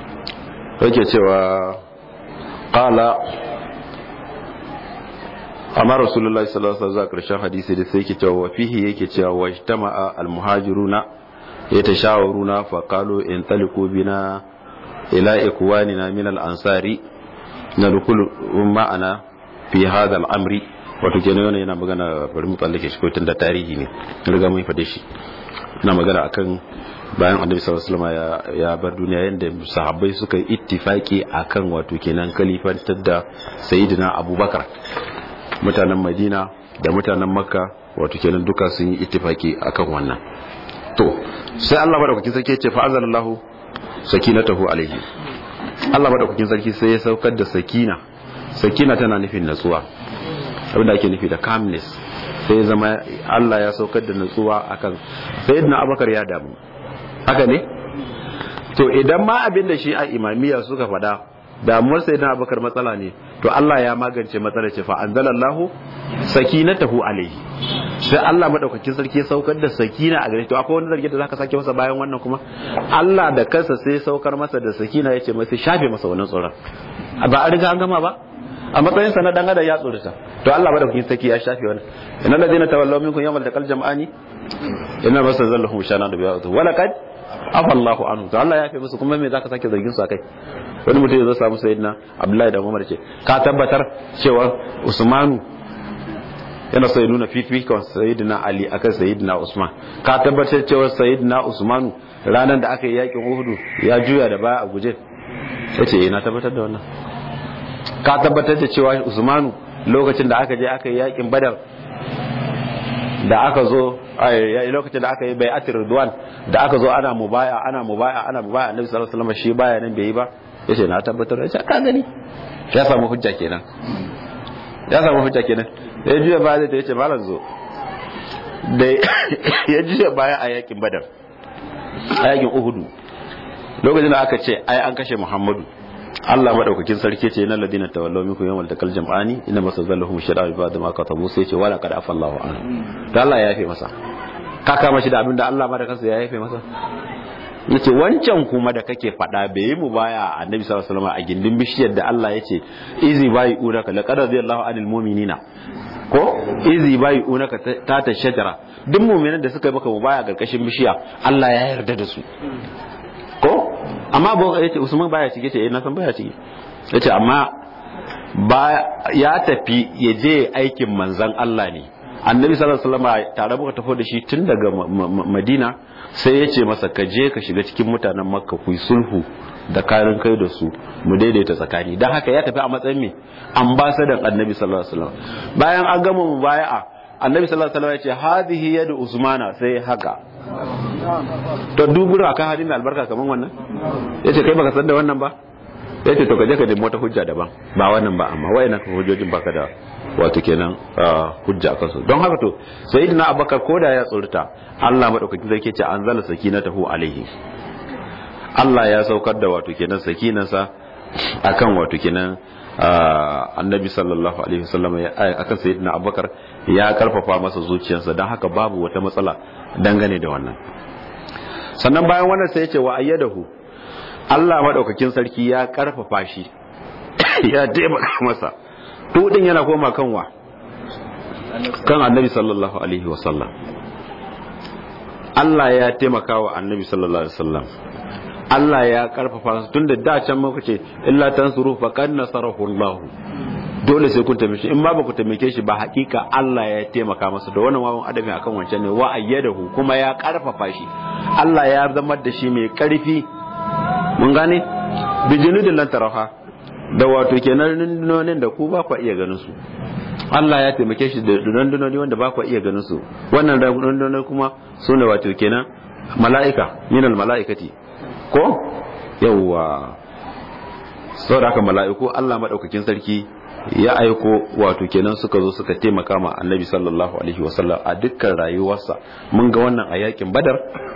yake cewa qala amma rasulullahi sallallahu alaihi wasallam karshen hadisi da sai yake cewa fihi yake cewa wa ijtama'a al-muhajiruna yatashawaruna fa qalu in taliqu bina ila ikwanina min al-ansari nadkhulu ma'ana fi hadha al-amri wato kenan yana magana bari mu tsallake shi ko tun da tarihi ne riga mun fade shi ina magana akan bayan annabi sallallahu alaihi wasallam ya ya bar duniya yanda sahabbai suka yi ittifaki akan wato kenan kalifantar da sayyidina abubakar mutanen madina da mutanen makka wato kenan duka sun yi ittifaki akan wannan to sai Allah madaukakin sarki ya ce fa anzalallahu sakinatahu alaihi Allah madaukakin sarki sai ya saukar da sakina sakina tana nufin natsuwa abinda ake nufi da calmness sai ya zama Allah ya saukar da natsuwa akan sayyidina abubakar ya damu haka ne to idan ma abinda shi a imamiya suka faɗa damuwar sayyidina abubakar matsala ne to Allah ya magance matsalar ce fa anzalallahu sakinatahu alaihi sai Allah madaukakin sarki ya saukar da sakina a gare to akwai wani zargi da zaka sake masa bayan wannan kuma Allah da kansa sai ya saukar masa da sakina yace masa shafe masa wannan tsoron ba a riga an gama ba a matsayin sa na dan adam ya tsorata to Allah madaukakin sarki ya shafe wannan innal ladina tawallaw minkum yawmal taqal jam'ani inna masazallahu shana da bi'atu wala kad afa Allahu anhu to Allah ya yafe musu kuma me zaka sake zargin su akai wani mutum ya zo samu sayyidina Abdullahi da Umar ce ka tabbatar cewa Usmanu yana sai nuna fifikon sayyidina Ali akan sayyidina Usman ka tabbatar cewa sayyidina Usmanu ranar da aka yi yakin Uhud ya juya da baya a guje yace eh na tabbatar da wannan ka tabbatar da cewa Usmanu lokacin da aka je aka yi yakin Badar da aka zo lokacin da aka yi bai'atir ridwan da aka zo ana mubaya ana mubaya ana mubaya Annabi sallallahu alaihi wasallam shi baya nan bai yi ba yace na tabbatar yace ka gani ya samu hujja kenan ya samu hujja kenan ya juya baya da yace malam zo da ya juya baya a yakin Badar a yakin Uhud lokacin da aka ce ai an kashe Muhammadu Allah madaukakin sarki ce innal ladina tawallaw minkum yawmal taqal jam'ani inna masazallahum shara'a ba'da ma katabu sai ce wala qad afallahu anhu da Allah ya yafe masa ka kama shi da abinda Allah ma da kansa ya yafe masa nace wancan kuma da kake fada bai yi mu baya annabi sallallahu alaihi wasallam a gindin bishiyar da Allah yace izi bai unaka laqad radiyallahu anil mu'minina ko izi bai unaka ta ta shajara duk mu'minan da suka yi maka mubaya garkashin bishiya Allah ya yarda da su ko amma ba yace Usman baya cike ce eh na san baya cike yace amma ba ya tafi ya je aikin manzon Allah ne annabi sallallahu alaihi wasallam tare muka tafi da shi tun daga Madina sai yace masa ka je ka shiga cikin mutanen Makka ku yi sulhu da karin kai da su mu daidaita tsakani dan haka ya tafi a matsayin me ambassador annabi sallallahu alaihi wasallam bayan an gama mubaya'a annabi sallallahu alaihi wasallam yace hadhihi yadu usmana sai haka to dubura ka hadin albarka kaman wannan yace kai baka san da wannan ba yace to kaje ka nemi wata hujja daban ba wannan ba amma wayannan hujjojin baka da wato kenan hujja kansu don haka to sayyidina abubakar koda ya tsurta Allah madaukaki zai ce anzala sakinatahu alaihi Allah ya saukar da wato kenan sakinansa akan wato kenan annabi sallallahu alaihi wasallam akan sayyidina abubakar ya karfafa masa zuciyarsa don haka babu wata matsala dangane da wannan sannan bayan wannan sai ya ce wa ayyadahu Allah madaukakin sarki ya karfafa shi ya taimaka masa to din yana koma kanwa kan annabi sallallahu alaihi wasallam Allah ya taimaka wa annabi sallallahu alaihi wasallam Allah ya karfafa su tunda da can muka ce illa tansuru faqad nasarahu Allah dole sai kun taimake shi in ba ku taimake shi ba hakika Allah ya taimaka masa da wannan wawan adabi akan wancan ne wa ayyadahu kuma ya karfafa shi Allah ya zama da shi mai karfi mun gane bijinudin lan taraha da wato kenan rundunonin da ku ba ku iya ganin su Allah ya taimake shi da rundunoni wanda ba ku iya ganin su wannan rundunoni kuma sune wato kenan mala'ika minal mala'ikati ko yawwa saboda haka mala'iku Allah madaukakin sarki ya aiko wato kenan suka zo suka taimaka ma annabi sallallahu alaihi wasallam a dukkan rayuwarsa mun ga wannan a yakin badar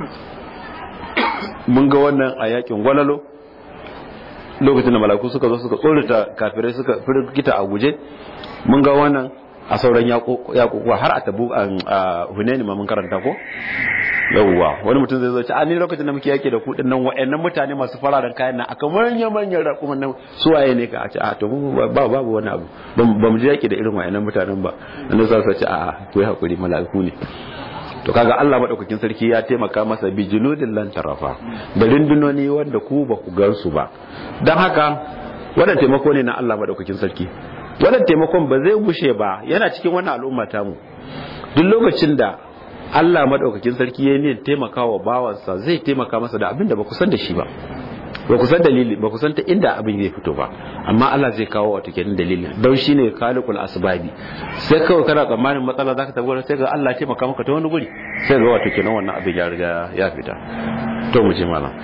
mun ga wannan a yakin gwalalo lokacin da mala'iku suka zo suka tsorata kafirai suka firgita a guje mun ga wannan a sauran yakukuwa har a tabu a hunaini ma mun karanta ko yawwa wani mutum zai zo ce a ni lokacin da muke yake da kudin nan wa'annan mutane masu fararen kayan nan aka manyan manyan raƙuman nan su waye ne ka a ce a to ba babu wani abu ba mu je yake da irin wa'annan mutanen ba annabi sa ce a ku yi hakuri mala'iku ne to kaga Allah madaukakin sarki ya taimaka masa bi junudin lan tarafa da rindunoni wanda ku ba ku gansu ba dan haka wannan taimako ne na Allah madaukakin sarki wannan taimakon ba zai gushe ba yana cikin wannan al'umma tamu duk lokacin da Allah madaukakin sarki ya ne taimakawa bawansa zai taimaka masa da abin da ba ku san da shi ba ba ku san dalili ba ku san ta inda abin zai fito ba amma Allah zai kawo wato kenan dalili don shine khaliqul asbabi sai kawai kana tsammanin matsala zaka tabbata sai ga Allah ya taimaka maka ta wani guri sai ga wato kenan wannan abin ya riga ya fita to mu je malam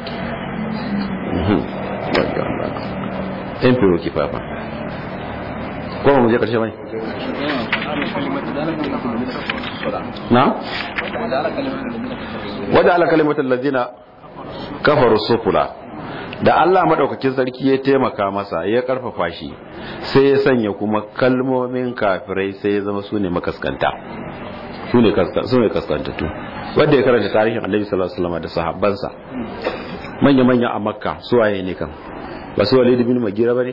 in firo kifafa ko mu je karshe bai na wada ala kalimatul ladina kafaru sufula da Allah madaukakin sarki ya taimaka masa ya karfafa shi sai ya sanya kuma kalmomin kafirai sai ya zama sune makaskanta sune kaskanta sune kaskantattu wanda ya karanta tarihin Annabi sallallahu alaihi wasallam da sahabbansa manya manya a Makka su waye ne kan ba su Walid bin Mughira bane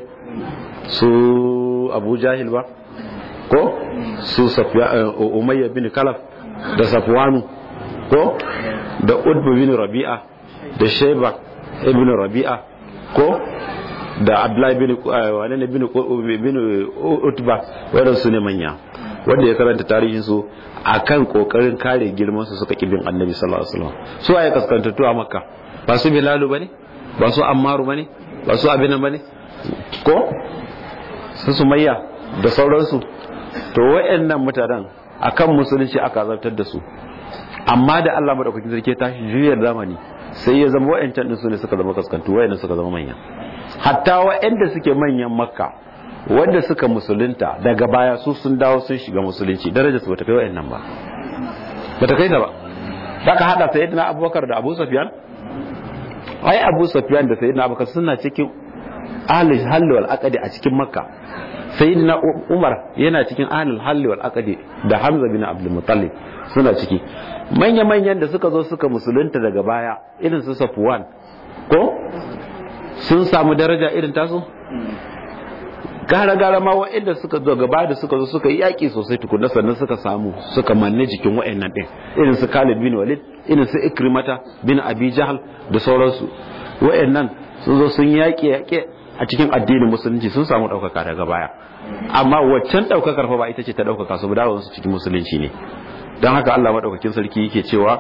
su Abu Jahil ba ko su Safiya Umayya bin Kalaf da Safwanu ko da Utba bin Rabi'a da Shayba ibn Rabi'a ko da Abdullah bin wani ne bin bin Utba wanda su ne manya wanda ya karanta tarihin su akan kokarin kare girman su suka kibin Annabi sallallahu alaihi wasallam su ayi kaskantattu a Makka ba su Bilal bane ba su Ammaru bane ba su Abinan bane ko su Sumayya da sauransu to wayannan mutanen akan musulunci aka zartar da su amma da Allah madaukakin sarki ya tashi juyar zamani sai ya zama wayancan din su ne suka zama kaskantu wayannan suka zama manya hatta wayanda suke manyan Makka wanda suka musulunta daga baya su sun dawo sun shiga musulunci darajar su bata kai wayannan ba bata kai ta ba zaka hada sayyidina Abubakar da Abu Sufyan ai Abu Sufyan da sayyidina Abubakar suna cikin ahlul halli wal aqdi a cikin Makka sayyidina Umar yana cikin ahlul halli wal aqdi da Hamza bin Abdul Muttalib suna ciki manya-manyan da suka zo suka musulunta daga baya irin su Safwan ko sun samu daraja irin tasu gara-gara ma wa'inda suka zo gaba da suka zo suka yi yaƙi sosai tukuna sannan suka samu suka manne jikin wa'annan ɗin irin su Khalid bin Walid irin su Ikrimata bin Abi Jahl da sauransu wa'annan sun zo sun yaƙe yaƙe a cikin addinin musulunci sun samu ɗaukaka daga baya amma waccan ɗaukakar fa ba ita ce ta ɗaukaka su dawo su cikin musulunci ne don haka Allah madaukakin sarki yake cewa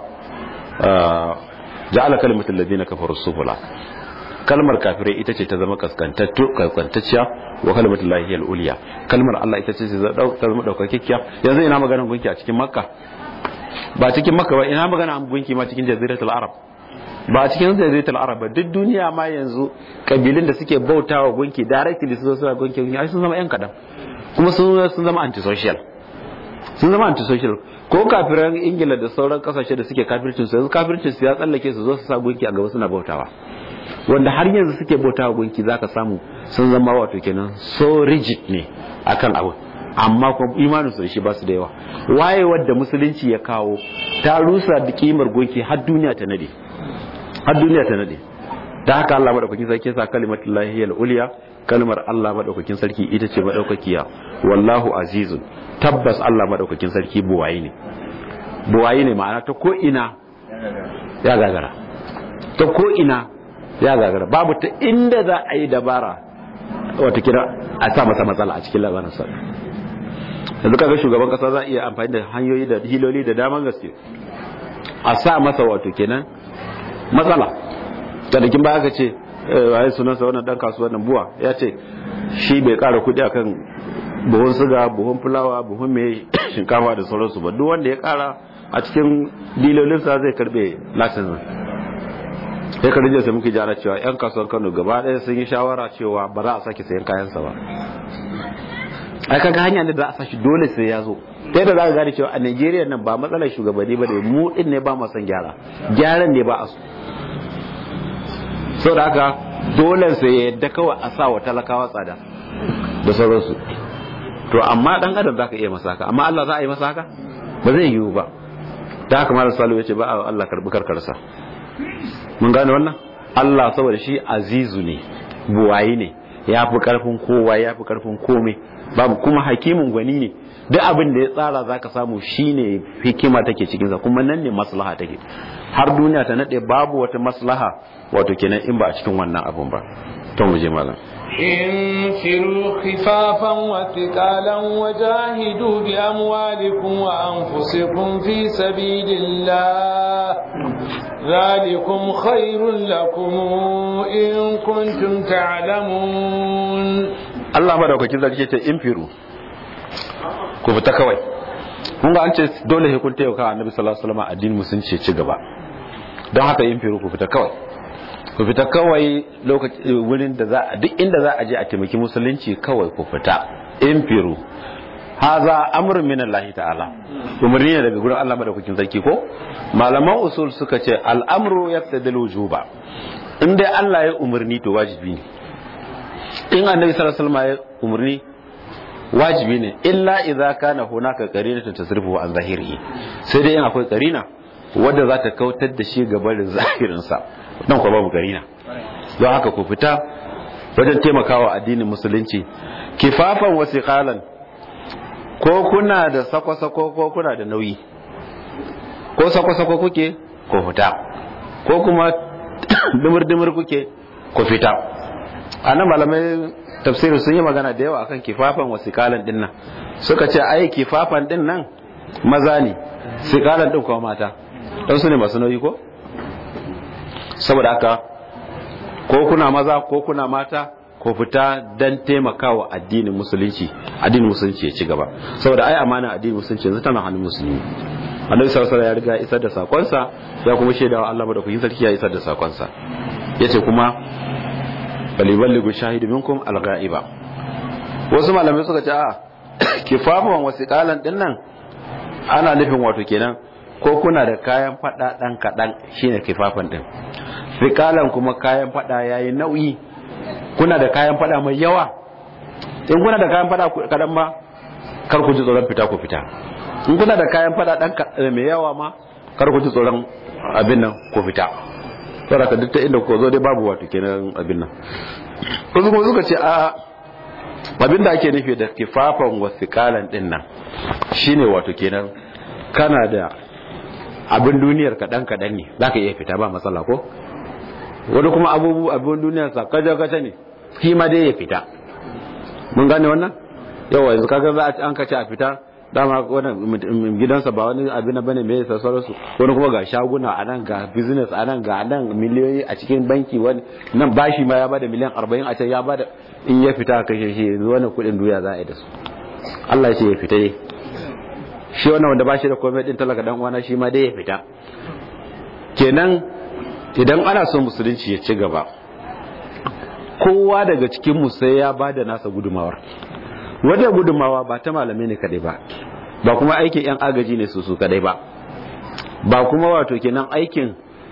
ja'ala kalimatul ladina kafaru sufula kalmar kafirai ita ce ta zama kaskantattu kaskantacciya wa kalimatul lahi al-ulya kalmar Allah ita ce ta zama daukakkiya yanzu ina maganar gunki a cikin Makka ba cikin Makka ba ina magana an gunki ma cikin jaziratul arab ba a cikin jaziratul arab ba duk duniya ma yanzu kabilun da suke bautawa gunki directly su zo gunki ai sun zama yan kadan kuma sun sun zama antisocial sun zama antisocial ko kafiran Ingila da sauran kasashe da suke kafircin su yanzu kafircin su ya tsallake su zo su sa gunki a gaba suna bautawa wanda har yanzu suke bautawa gunki zaka samu sun zama wato kenan so rigid ne akan abu amma kuma imanin su da shi ba su da yawa wayewar da musulunci ya kawo ta rusa da kimar gunki har duniya ta nade har duniya ta nade da haka Allah madaukakin sarki sa kalimatullahi al-ulya kalmar Allah madaukakin sarki ita ce madaukakiya wallahu azizun tabbas Allah madaukakin sarki buwayi ne buwayi ne ma'ana ta ko ina ya gagara ta ko ina ya gagara babu ta inda za a yi dabara wata kira a sa masa matsala a cikin labarin sa yanzu kaga shugaban kasa za a iya amfani da hanyoyi da hiloli da daman gaske a sa masa wato kenan matsala da dakin ba aka ce waye sunansa wannan dan kasuwar nan buwa ya ce shi bai kara kudi akan buhun suga buhun fulawa buhun mai shinkafa da sauransu ba duk wanda ya kara a cikin dilolinsa zai karbe latin sai ka rinje sai muke jara cewa yan kasuwar Kano gaba ɗaya sun yi shawara cewa ba za a sake sayan kayansa ba ai kaga hanya da za a sashi dole sai ya zo sai da za ka gane cewa a Najeriya nan ba matsalar shugabanni ba da mu din ne ba mu san gyara gyaran ne ba a so saboda haka dole sai ya yadda kawai a sa wa talakawa tsada da sauransu to amma dan adam zaka iya masa haka amma Allah za a yi masa haka ba zai yiwu ba da haka malam Salihu yace ba Allah karbi karkarsa mun gane wannan Allah saboda shi azizu ne buwayi ne yafi karfin kowa yafi karfin komai babu kuma hakimin gwani ne duk abin da ya tsara zaka samu shine hikima take cikin sa kuma nan ne maslaha take har duniya ta nade babu wata maslaha wato kenan in ba a cikin wannan abun ba to mu je malam انفروا خفافا وثقالا وجاهدوا بأموالكم وأنفسكم في سبيل الله ذلكم خير لكم إن كنتم تعلمون الله مدaukakin zaki ce infiru ku fita kawai kun ga an ce dole sai kun taimaka annabi sallallahu alaihi wasallam addinin musulunci ci gaba don haka infiru ku fita kawai ku fita kawai lokaci wurin da za duk inda za a je a taimaki musulunci kawai ku fita infiru haza amrun min Allah ta'ala umarni ne daga gurin Allah madaukakin sarki ko malaman usul suka ce al'amru yaqtadil wujuba in dai Allah ya umarni to wajibi ne in annabi sallallahu alaihi wasallam ya umarni wajibi ne illa idza kana hunaka qarinatun tasrifu an zahirihi sai dai in akwai qarina wadda za ta kautar da shi ga barin zahirin sa dan ko babu qarina don haka ku fita wajen taimakawa addinin musulunci kifafan wasiqalan ko kuna da sako-sako ko kuna da nauyi ko sako-sako kuke ko fita ko kuma dumur-dumur kuke ko fita anan malamai tafsirin sun yi magana da yawa akan kifafan wa sikalan din nan suka ce ai kifafan din nan maza ne sikalan din kuma mata dan su ne masu nauyi ko saboda haka ko kuna maza ko kuna mata ko fita dan taimakawa addinin musulunci addinin musulunci ya ci gaba saboda ai amana addinin musulunci yanzu tana hannun musulmi Annabi sallallahu alaihi wasallam ya riga isar da sakonsa ya kuma shaidawa Allah madaukakin sarki ya isar da sakonsa yace kuma baliballigu shahidu minkum alghaiba wasu malamai suka ce a kifafan wasiqalan din nan ana nufin wato kenan ko kuna da kayan fada dan kadan shine kifafan din fiqalan kuma kayan fada yayi nauyi kuna da kayan fada mai yawa in kuna da kayan fada kadan ma kar ku ji tsoron fita ku fita in kuna da kayan fada dan mai yawa ma kar ku ji tsoron abin nan ku fita saboda ka duk ta inda ku zo dai babu wato kenan abin nan wasu kuma suka ce a abin da ake nufi da kifafan wasikalan din nan shine wato kenan kana da abin duniyar kadan kadan ne zaka iya fita ba matsala ko wani kuma abubu abin duniyar sa kaja kaja ne shi ma dai ya fita mun gane wannan yawa yanzu kaga za a an kace a fita dama wannan gidansa ba wani abin bane me yasa sauransu wani kuma ga shaguna a nan ga business a nan ga nan miliyoyi a cikin banki wani nan bashi ma ya bada miliyan arba'in a can ya bada in ya fita kashe shi yanzu wannan kudin duya za a yi da su Allah ya ce ya fita dai shi wannan wanda bashi da komai din talaka dan uwana shi ma dai ya fita kenan idan ana son musulunci ya ci gaba kowa daga cikin mu sai ya bada nasa gudumawar wadda gudunmawa ba ta malamai ne kadai ba ba kuma aikin yan agaji ne su su kadai ba ba kuma wato kenan aikin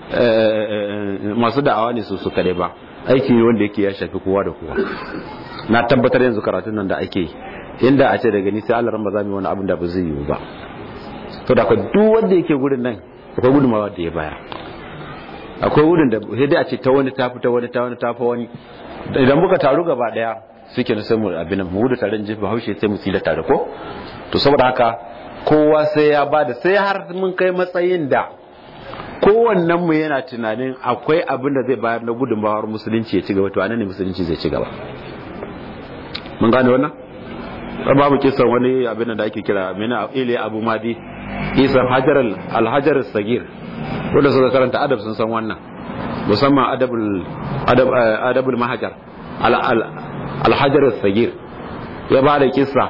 masu da'awa ne su su kadai ba aiki ne wanda yake ya shafi kowa da kowa na tabbatar yanzu karatun nan da ake yi inda a ce daga ni sai Allah ran ba za mu wani abin da ba zai yi ba to da ka duk wanda yake gurin nan akwai gudunmawa da ya baya akwai wurin da sai dai a ce ta wani ta fita wani ta wani ta fa wani idan muka taru gaba daya suke na sai mu abin mu gudu taron jefa haushe sai mu tsira tare ko to saboda haka kowa sai ya bada sai har mun kai matsayin da kowannen mu yana tunanin akwai abin da zai bayar na gudunmawar musulunci ya ci gaba to anan ne musulunci zai ci gaba mun gane wannan babu kisan wani abin da ake kira mena ili abu madi isan hajar al-hajar as-sagir wanda suka karanta adab sun san wannan musamman adabul adab adabul mahajar al-hajar as-sagir ya ba da kissa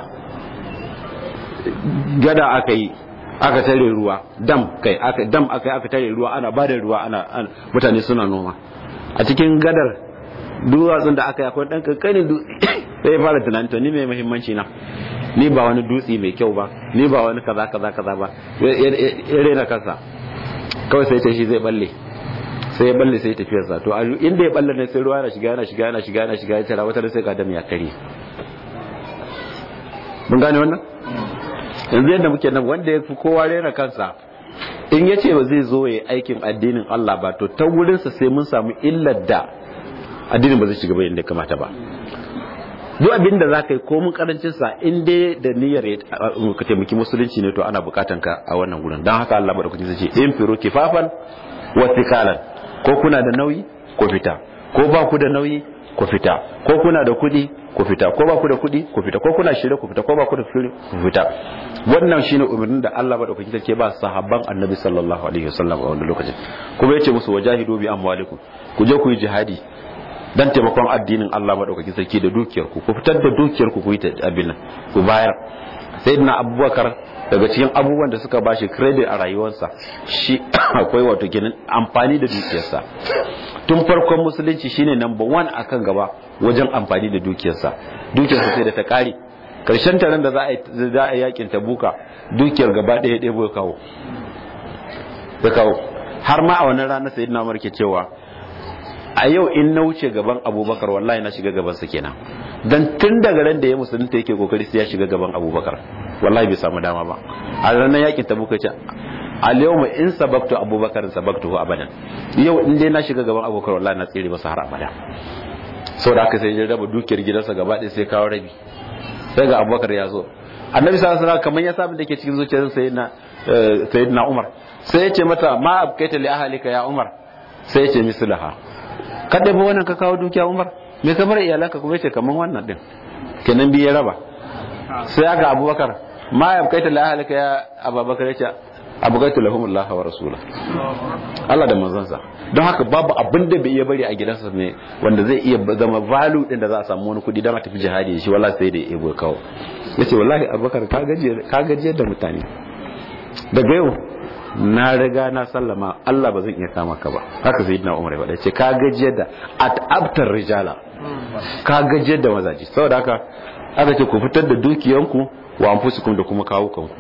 gada aka yi aka tare ruwa dam kai aka dam aka aka tare ruwa ana ba da ruwa ana mutane suna noma a cikin gadar duwatsun da aka yi akwai dan kankanin dutse sai ya fara tunani to ni mai muhimmanci na ni ba wani dutse mai kyau ba ni ba wani kaza kaza kaza ba ya rena kansa kawai sai ta shi zai balle sai ya balle sai ya tafiyar sa to inda ya balle ne sai ruwa yana shiga yana shiga yana shiga yana shiga ya tara wata sai ka dam ya kare mun gane wannan yanzu yadda muke nan wanda ya fi kowa rena kansa in yace ba zai zo yayi aikin addinin Allah ba to ta wurin sa sai mun samu illar da addinin ba zai shiga ba inda kamata ba. Duk abin da zaka yi ko mun karancin sa in dai da niyyar ka taimaki musulunci ne to ana bukatan ka a wannan gurin. Dan haka Allah madaukaki zai ce in firu kifafan wa thiqalan, ko kuna da nauyi ko fita, ko ba ku da nauyi ku fita, ko kuna da kuɗi ku fita, ko ba ku da kuɗi ku fita, ko kuna shirye ku fita, ko ba ku da shirye ku fita. Wannan shine umarnin da Allah madaukaki take ba sahabban Annabi sallallahu alaihi wasallam a wannan lokacin. Kuma yace musu wajahidu bi amwalikum, ku je ku yi jihadi dan taimakon addinin Allah madaukaki sarki da dukiyar ku, ku fitar da dukiyar ku ku yi abin nan ku bayar. Sayyidina Abubakar daga cikin abubuwan da suka bashi credit a rayuwarsa shi akwai wato kenan amfani da dukiyarsa. Tun farkon musulunci shine number one akan gaba wajen amfani da dukiyarsa. Dukiyarsa sai da ta kare karshen taron da za a za a yakin Tabuka dukiyar gaba ɗaya ɗaya bai kawo ya kawo har ma a wannan ranar sayyidina Umar ke cewa a yau in na wuce gaban Abubakar wallahi na shiga gaban sa kenan, dan tun daga ran da ya musulunta yake kokari sai ya shiga gaban Abubakar, wallahi bai samu dama ba. A ranar yakin Tabuka ce al-yawma in sabaqtu Abubakar sabaqtuhu abadan, yau in dai na shiga gaban Abubakar wallahi na tsire masa har abada. Saboda haka sai ya raba dukiyar gidansa gaba ɗaya sai kawo rabi, sai ga Abubakar ya zo. Annabi sallallahu alaihi wasallam kamar ya samu da ke cikin zuciyar sayyidina sayyidina Umar, sai ya ce mata ma abkaita li ahlika ya Umar, sai ya ce mislaha, kada ba wannan ka kawo dukiya Umar, me ka bar iyalanka kuma yace kaman wannan din, kenan bi ya raba. Sai ga Abubakar ma abkaita li ahlika ya Abubakar, yace abgaitu lahumullah wa rasula, Allah da manzansa. Don haka babu abin da bai iya bari a gidansa ne wanda zai iya zama value din da za a samu wani kudi don a tafi jihadi shi, wallahi sai da ya ebo kawo. Yace wallahi Abubakar ka gaje ka gaje da mutane, daga yau na riga na sallama, Allah ba zan iya kama ka ba. Haka sayyidina Umar ya faɗa, yace ka gaje da at'abtar rijala, ka gaje da mazaji. Saboda haka aka ce ku fitar da dukiyanku wa anfusukum da kuma kawo kanku.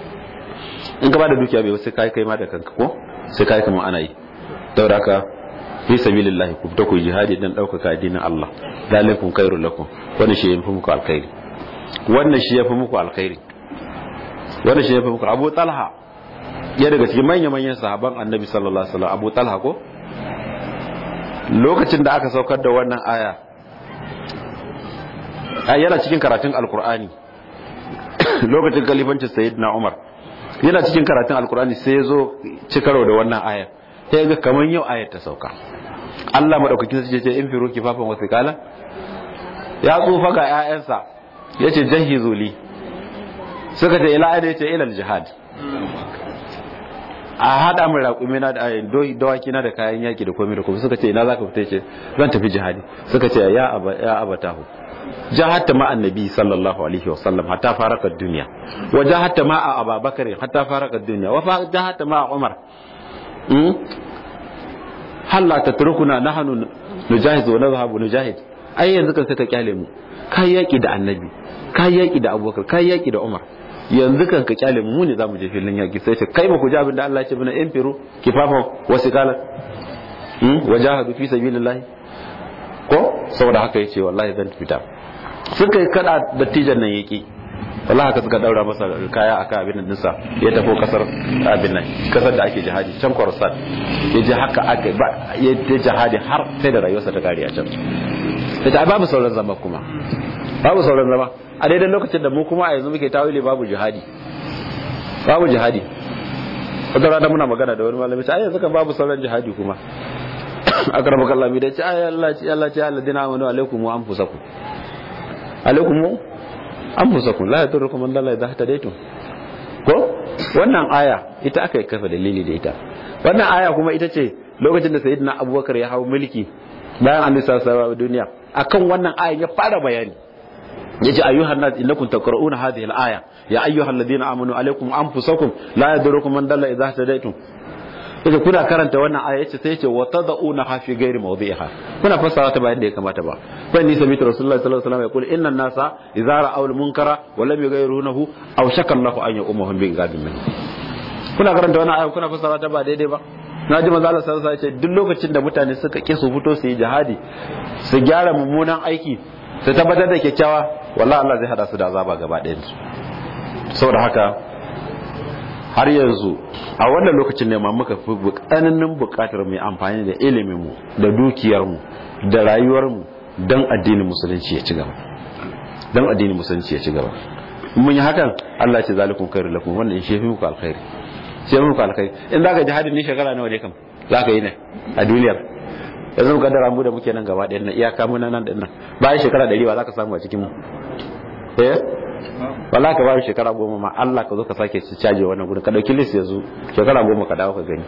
In ka ba da dukiya bai sai kai kai ma da kanka ko sai kai kamar ana yi. Saboda haka fi sabilillah ku fita ku jihadi dan daukaka addinin Allah, zalikum khairul lakum, wannan shi yafi muku alkhairi, wannan shi yafi muku alkhairi, wannan shi yafi muku. Abu Talha ya daga cikin manyan manyan sahaban Annabi sallallahu alaihi wasallam. Abu Talha ko lokacin da aka saukar da wannan aya yana cikin karatun alkur'ani lokacin kalifancin sayyidina Umar, yana cikin karatun alkur'ani sai ya zo ci karo da wannan ayar, sai ga kamar yau ayar ta sauka. Allah madaukakin sarki ce in firu kifafan wa thiqala, ya tsufa ga ƴaƴansa yace jahizu li, suka ce ila ayar yace ila jihad, a hada min raƙumi na da dawaki na da kayan yaki da komai da komai. Suka ce ina zaka fita, yace zan tafi jihadi. Suka ce ya aba ya abatahu jahata ma annabi sallallahu alaihi wasallam hatta faraka dunya, wa jahata ma Abubakar hatta faraka dunya, wa jahata ma Umar. hmm halla tatrukuna nahnu nujahid wa nadhhabu nujahid. Ai yanzu kan sai ka kyale mu, kai yaki da annabi, kai yaki da Abubakar, kai yaki da Umar, yanzu kan ka kyale mu ne zamu je filin yaki. Sai ce kai ba ku ji abin da Allah ya ce bana in firu kifafan wasiqala hmm wajahadu fi sabilillah ko. Saboda haka yace wallahi zan fita. Suka kada dattijan nan yaki, wallahi haka suka daura masa kaya aka abin nan dinsa, ya tafi kasar abin nan, kasar da ake jihadi can Khorasan. Ya je haka aka ba ya je jihadi har sai da rayuwarsa ta kare a can. Sai ta babu sauran zama kuma, babu sauran zama a daidai lokacin da mu kuma a yanzu muke tawili babu jihadi, babu jihadi. Wata rana muna magana da wani malami sai yanzu kan babu sauran jihadi kuma. Akrama kallah mi da ce ay Allah ce Allah ce alladina amanu alaikum wa anfusakum, alaikum anfusakum la yadurrukum man dalla idha hadaytum. Ko wannan aya ita aka kafa dalili da ita. Wannan aya kuma ita ce lokacin da sayyidina Abubakar ya hawo mulki bayan Annabi sallallahu alaihi wasallam duniya, akan wannan aya ya fara bayani. Yace ayyuhan nas innakum taqra'una hadhihi al-aya ya ayyuhalladhina amanu alaikum anfusakum la yadurrukum man dalla idha hadaytum. Yace kuna karanta wannan aya, yace sai yace wa tad'una fi ghairi mawdi'iha, kuna fassara ta bayan da ya kamata ba. Fa ni sami Rasulullahi sallallahu alaihi wasallam yaqul inna an-nasa idza ra'aw al-munkara wa lam yughayyiruhu aw shakka Allahu an yaqumahum bi ghadin min. Kuna karanta wannan aya kuna fassara ta ba daidai ba. Naji manzo Allah sallallahu alaihi wasallam yace duk lokacin da mutane suka ki su fito su yi jihadi, su gyara mummunan aiki, su tabbatar da kyakkyawa, wallahi Allah zai hada su da azaba gaba ɗayan su. Saboda haka har yanzu a wannan lokacin ne ma muka fi tsananin bukatar mai amfani da ilimin mu da dukiyar mu da rayuwar mu dan addinin musulunci ya ci gaba dan addinin musulunci ya ci gaba mun yi hakan Allah ce zalikum khairul lakum wannan shi fi muku alkhairi sai muku alkhairi in zaka jihadin ni shekara nawa ne kam zaka yi ne a duniyar yanzu muka dara mu da muke nan gaba ɗayan nan iyaka mun nan din nan bayan shekara ɗari ba zaka samu a cikin mu eh wallahi ka bayan shekara goma ma Allah ka zo ka sake ci caje wannan gurin ka dauki list yanzu shekara goma ka dawo ka gani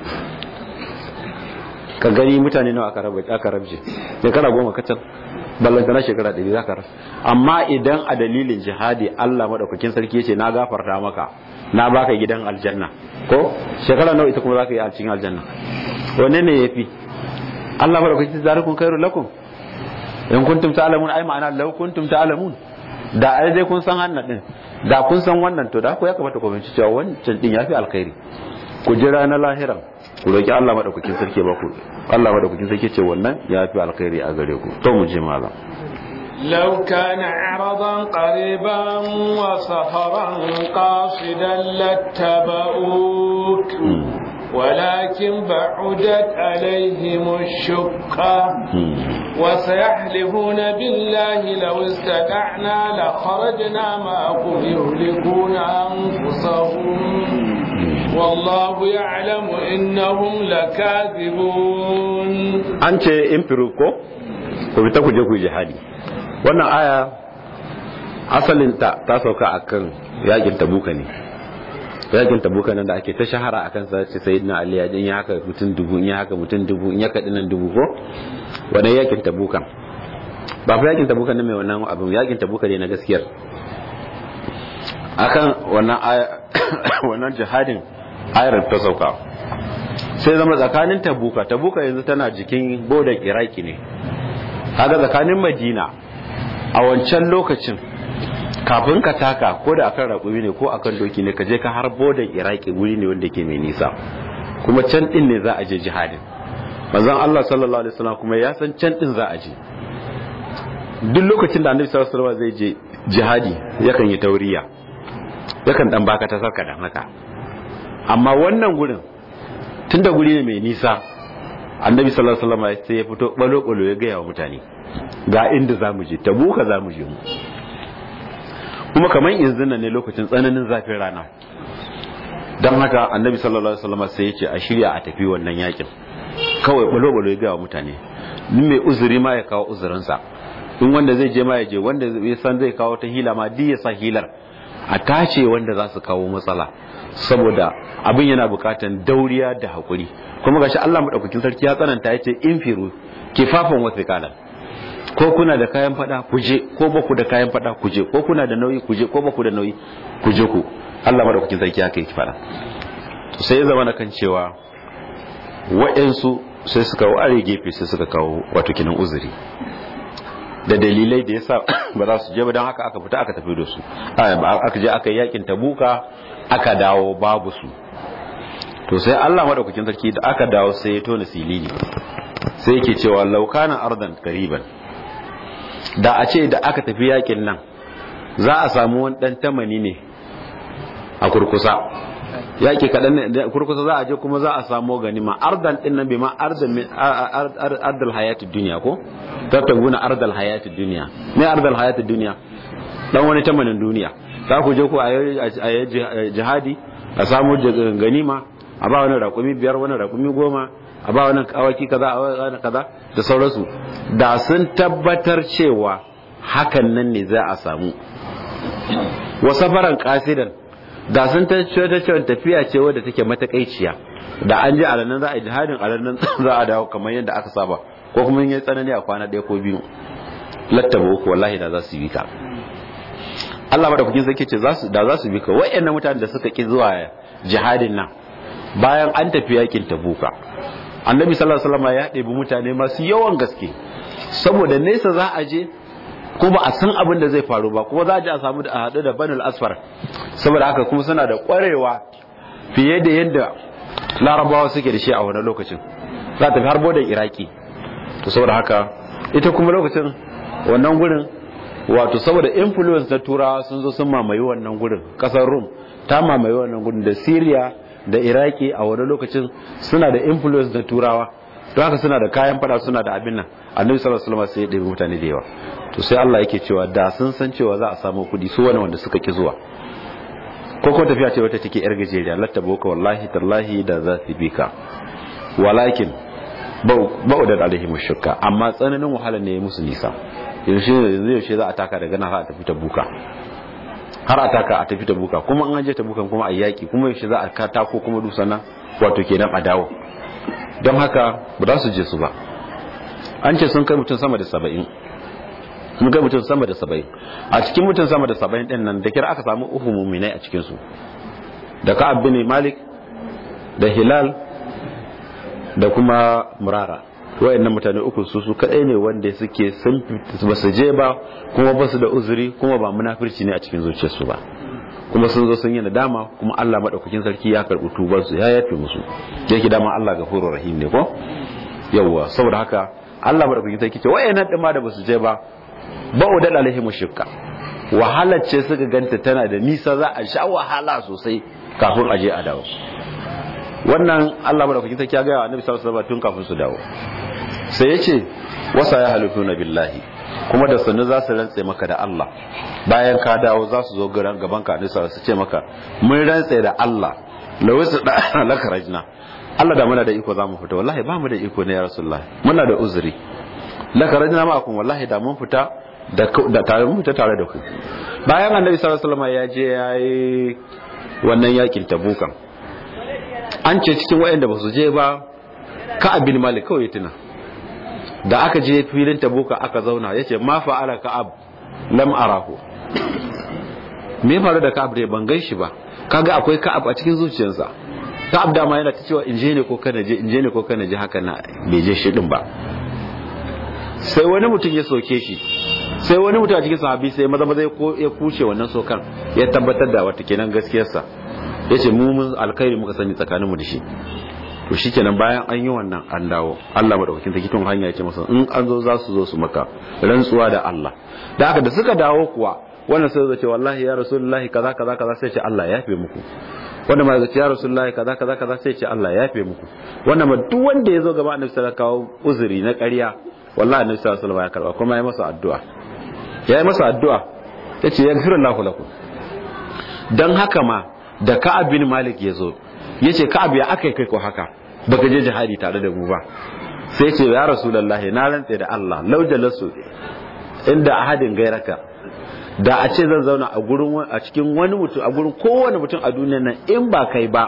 ka gani mutane nawa aka rabu aka rabje shekara goma kacal ballanta na shekara ɗari za ka rasa amma idan a dalilin jihadi Allah maɗaukakin sarki ya ce na gafarta maka na baka gidan aljanna ko shekara nawa ita kuma za ka yi a cikin aljanna wanne ne ya fi Allah maɗaukakin zarikun kairu lakum in kuntum ta'lamun ai ma'ana law kuntum ta'lamun da ai dai kun san hannan din da kun san wannan to da ku ya kamata ku fahimci cewa wancan din yafi alkhairi ku jira na lahiran ku roki Allah madaukakin sarki ba ku Allah madaukakin sarki ce wannan ya fi alkhairi a gare ku to mu je malam لو كان عرضا قريبا وسفرا قاصدا لاتبعوك ولكن بعدت عليهم الشقة وسيحلفون بالله لو استطعنا لخرجنا معكم يهلكون أنفسهم والله يعلم إنهم لكاذبون أنت إمبروكو وبتاكو جوكو جهادي wannan aya asalinta ta sauka akan yakin tabuka ne yakin tabuka nan da ake ta shahara akan sa ce sayyidina ali ya din ya haka mutun dubu in ya haka mutun dubu in ya kadi nan dubu ko wannan yakin tabuka ba fa yakin tabuka ne mai wannan abin yakin tabuka ne na gaskiyar akan wannan wannan jihadin ayar ta sauka sai zama tsakanin tabuka tabuka yanzu tana jikin bodan iraki ne kaga tsakanin madina a wancan lokacin kafin ka taka ko da akan raƙumi ne ko akan doki ne ka je ka har bodan iraki wuri ne wanda ke mai nisa kuma can din ne za a je jihadin manzon Allah sallallahu alaihi wasallam kuma ya san can din za a je duk lokacin da annabi sallallahu alaihi wasallam zai je jihadi yakan yi tauriya yakan dan baka ta sarka dan haka amma wannan gurin tunda guri ne mai nisa annabi sallallahu alaihi wasallam sai ya fito balo balo ya ga yawa mutane ga inda zamu je tabuka zamu je mu kuma kaman yanzu nan ne lokacin tsananin zafin rana dan haka annabi sallallahu alaihi wasallam sai ya ce a shirya a tafi wannan yakin kawai balo balo ya ga yawa mutane ni mai uzuri ma ya kawo uzurinsa in wanda zai je ma ya je wanda ya san zai kawo ta hila ma duk ya sa hilar a tace wanda za su kawo matsala saboda abin yana bukatan dauriya da hakuri kuma gashi Allah madaukakin sarki ya tsananta yace infiru kifafan wa thiqalan ko kuna da kayan fada ku je ko ba ku da kayan fada ku je ko kuna da nauyi ku je ko ba ku da nauyi ku je ku Allah madaukakin sarki haka yake fada sai ya zama na kan cewa wa'ansu sai suka ware gefe sai suka kawo wato kinan uzuri da dalilai da yasa ba za su je ba dan haka aka fita aka tafi da su aka je aka yakin tabuka aka dawo babu su to sai Allah madaukakin sarki da aka dawo sai ya tona silili sai yake cewa laukana ardan qariban da a ce da aka tafi yakin nan za a samu wani dan tamani ne a kurkusa yaki kadan ne kurkusa za a je kuma za a samu ganima ardan din nan bima ardan min ardal hayatid dunya ko tattaguna ardal hayatid dunya ne ardal hayatid dunya dan wani tamanin duniya za ku je ku a jihadi a samu ganima a ba wani rakumi biyar wani rakumi goma a ba wani awaki kaza a wani kaza da sauransu da sun tabbatar cewa hakan nan ne za a samu wa safaran qasidan da sun tabbatar cewa tafiya ce wadda take matakaiciya da an je alanan za a yi jihadin alanan za a dawo kamar yadda aka saba ko kuma yin tsanani a kwana ɗaya ko biyu lattaba uku wallahi da za su yi ka Allah madaukakin sarki ce da za su bi ka wayannan mutanen da suka ki zuwa jihadin nan bayan an tafi yakin tabuka annabi sallallahu alaihi wasallam ya ɗebi mutane masu yawan gaske saboda nesa za a je ko ba a san abin da zai faru ba kuma za a je a samu da haɗu da banul asfar saboda haka kuma suna da ƙwarewa fiye da yadda larabawa suke da shi a wani lokacin za ta fi har bodan iraki to saboda haka ita kuma lokacin wannan gurin wato saboda influence na turawa sun zo sun mamaye wannan gurin kasar rum ta mamaye wannan gudun da Syria da Iraki a wani lokacin suna da influence da turawa don haka suna da kayan fada suna da abin nan annabi sallallahu alaihi wasallam sai ya ɗebi mutane da yawa to sai Allah yake cewa da sun san cewa za a samu kudi su wani wanda suka ki zuwa ko ko tafiya ce wata take yar gajeriya latta boka wallahi tallahi da za su bi ka walakin ba'udat alaihim shukka amma tsananin wahala ne ya musu nisa yanzu yanzu yaushe za a taka daga nan har a tafi ta buka har a taka a tafi ta buka kuma an je ta bukan kuma a yaki kuma yaushe za a tako kuma dusa nan wato kenan a dawo don haka ba za su je su ba an ce sun kai mutum sama da saba'in sun kai mutum sama da saba'in a cikin mutum sama da saba'in din nan da kira aka samu uku muminai a cikinsu da Ka'ab bin Malik da Hilal da kuma Murara wayannan mutane uku su su kadai ne wanda suke sun ba su je ba kuma ba su da uzuri kuma ba munafirci ne a cikin zuciyarsu ba kuma sun zo sun yi nadama kuma Allah madaukakin sarki ya karbi tubar su ya yafe musu yake dama Allah gafurur rahim ne ko yawa saboda haka Allah madaukakin sarki ce wayannan din ma da ba su je ba ba'u da alaihim shukka wahalar ce suka ganta tana da nisa za a sha wahala sosai kafin a je a dawo wannan Allah madaukakin sarki ya ga wa Annabi sallallahu alaihi wasallam tun kafin su dawo sai yace wasa ya halifuna billahi kuma da sannu za su rantse maka da Allah bayan ka dawo za su zo gaban ka Annabi sallallahu alaihi wasallam su ce maka mun rantse da Allah lawisu da lakarajna Allah da muna da iko za mu fita wallahi ba mu da iko ne ya rasulullahi muna da uzuri lakarajna ma akun wallahi da mun fita da tare mun fita tare da ku bayan Annabi sallallahu alaihi wasallam ya je yayi wannan yakin Tabukan an ce cikin wayanda ba su je ba Ka'ab bin Malik kawai tuna da aka je filin Tabuka aka zauna yace ma fa'ala Ka'ab lam arahu me faru da Ka'ab dai ban gaishi ba kaga akwai Ka'ab a cikin zuciyarsa Ka'ab dama yana ta cewa inje ne ko kana je inje ne ko kana je haka na bai je shi din ba sai wani mutum ya soke shi sai wani mutum a cikin sahabi sai maza maza ya kushe wannan sokan ya tabbatar da wata kenan gaskiyarsa yace mu mun alkhairi muka sani tsakaninmu da shi to shikenan bayan an yi wannan an dawo Allah madaukakin sarki tun hanya yace masa in an zo za su zo su maka rantsuwa da Allah da haka da suka dawo kuwa wannan sai zai ce wallahi ya rasulullahi kaza kaza kaza sai ce Allah ya yafe muku wannan ma zai ce ya rasulullahi kaza kaza kaza sai ce Allah ya yafe muku wannan ma duk wanda ya zo gaba Annabi sallallahu alaihi wasallam kawo uzuri na ƙarya wallahi Annabi sallallahu alaihi wasallam ya karba kuma ya masa addu'a ya yi masa addu'a yace yaghfirullahu lakum dan haka ma da Ka'ab bin Malik ya zo yace Ka'ab ya akai kai ko haka baka je jihadi tare da mu ba sai ce ya rasulullahi na rantse da Allah laujalasu inda ahadin gairaka da a ce zan zauna a gurin a cikin wani mutum a gurin kowane mutum a duniyar nan in ba kai ba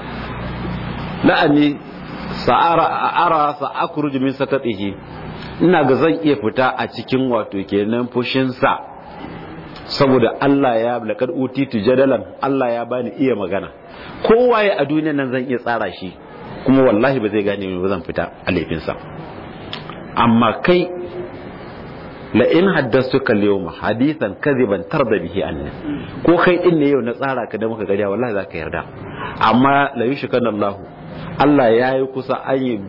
la'ani sa'ara ara sa'akhruj min satatihi ina ga zan iya fita a cikin wato kenan fushin sa saboda Allah ya laqad utitu jadalan Allah ya bani iya magana kowaye a duniyar nan zan iya tsara shi kuma wallahi ba zai gane ni ba zan fita a laifinsa amma kai la in haddastuka al-yawma hadithan kadhiban tarda bihi anni ko kai din ne yau na tsara ka da muka gariya wallahi zaka yarda amma la yushkana Allah Allah yayi kusa an yi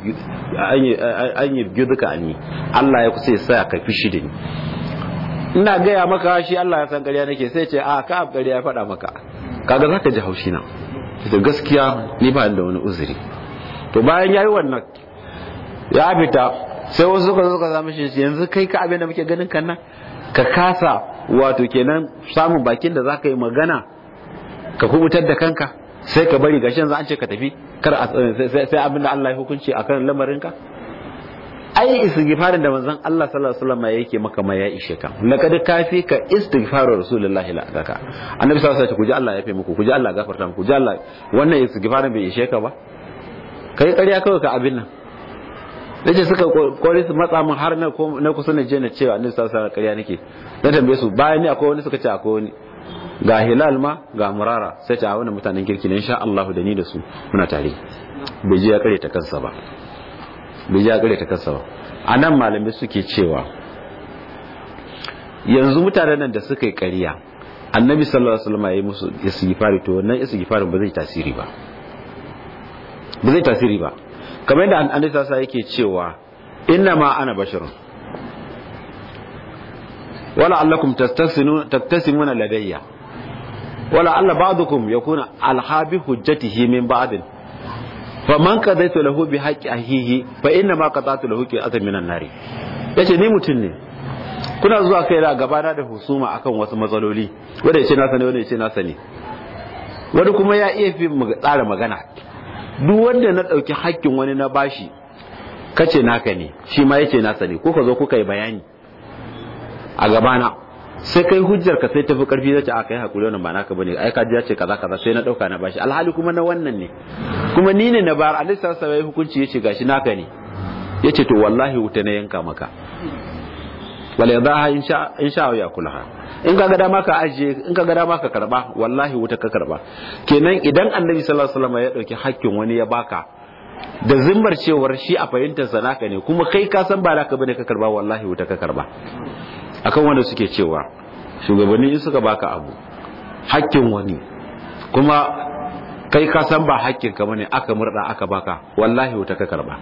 an yi giduka anni Allah ya kusa ya sa ka fishi da ni ina gaya maka shi Allah ya san gariya nake sai ce a ka ab gariya ya faɗa maka kaga zaka ji haushi na da gaskiya ni ba da wani uzuri to bayan yayi wannan ya fita sai wasu suka zo suka zama shi yanzu kai ka abin da muke ganin kan nan ka kasa wato kenan samun bakin da zaka yi magana ka kubutar da kanka sai ka bari gashin za an ce ka tafi kar sai abin da Allah ya hukunci akan lamarinka ai istighfarin da manzon Allah sallallahu alaihi wasallam yake maka ma ya ishe ka laqad kafi ka istighfaru rasulullahi la kaka annabi sallallahu alaihi wasallam ku ji Allah ya yafe muku ku ji Allah ya gafarta muku ku ji Allah wannan istighfarin bai ishe ka ba kai ƙarya kawai ka abin nan dace suka kore su matsa mun har na na kusa na je na cewa annabi sallallahu alaihi wasallam ƙarya nake dan tambaye su bayan ni akwai wani suka ce akwai wani ga Hilal ma ga Murara sai ta wannan mutanen kirki ne insha Allah da ni da su muna tare bai je ya kare ta kansa ba bai je ya kare ta kansa ba anan malamai suke cewa yanzu mutanen nan da suka yi ƙarya annabi sallallahu alaihi wasallam ya yi musu istighfari to wannan istighfarin ba zai tasiri ba ba zai tasiri ba kamar yadda annabi sallallahu alaihi yake cewa inna ma ana basharun wala allakum tastasimuna ladayya wala alla ba'dukum yakuna alhabi hujjatihi min ba'din faman qadaitu lahu bi haqqi ahihi fa inna ma qadatu lahu ki azam minan nari yace ni mutun ne kuna zuwa kai da gabana da husuma akan wasu matsaloli wanda yace na sani wanda yace na sani wani kuma ya iya fi tsara magana duk wanda na dauki haƙƙin wani na bashi kace naka ne shi ma yace na sani ko ka zo kuka yi bayani a gabana sai kai hujjar ka sai tafi karfi zace a kai hakuri wannan ba naka bane ai ka ji yace kaza kaza sai na dauka na bashi alhali kuma na wannan ne kuma ni ne na bar Allah sai sai hukunci yace gashi naka ne yace to wallahi wuta na yanka maka wala yadaha insha insha ya kulaha in ka ga dama ka aje in ka ga dama ka karba wallahi wuta ka karba kenan idan annabi sallallahu alaihi wasallam ya dauki hakkin wani ya baka da zimmar cewar shi a fahimtar sa naka ne kuma kai ka san ba naka bane ka karba wallahi wuta ka karba akan wanda suke cewa shugabanni in suka baka abu hakkin wani kuma kai ka san ba hakkin ka bane aka murda aka baka wallahi wuta ka karba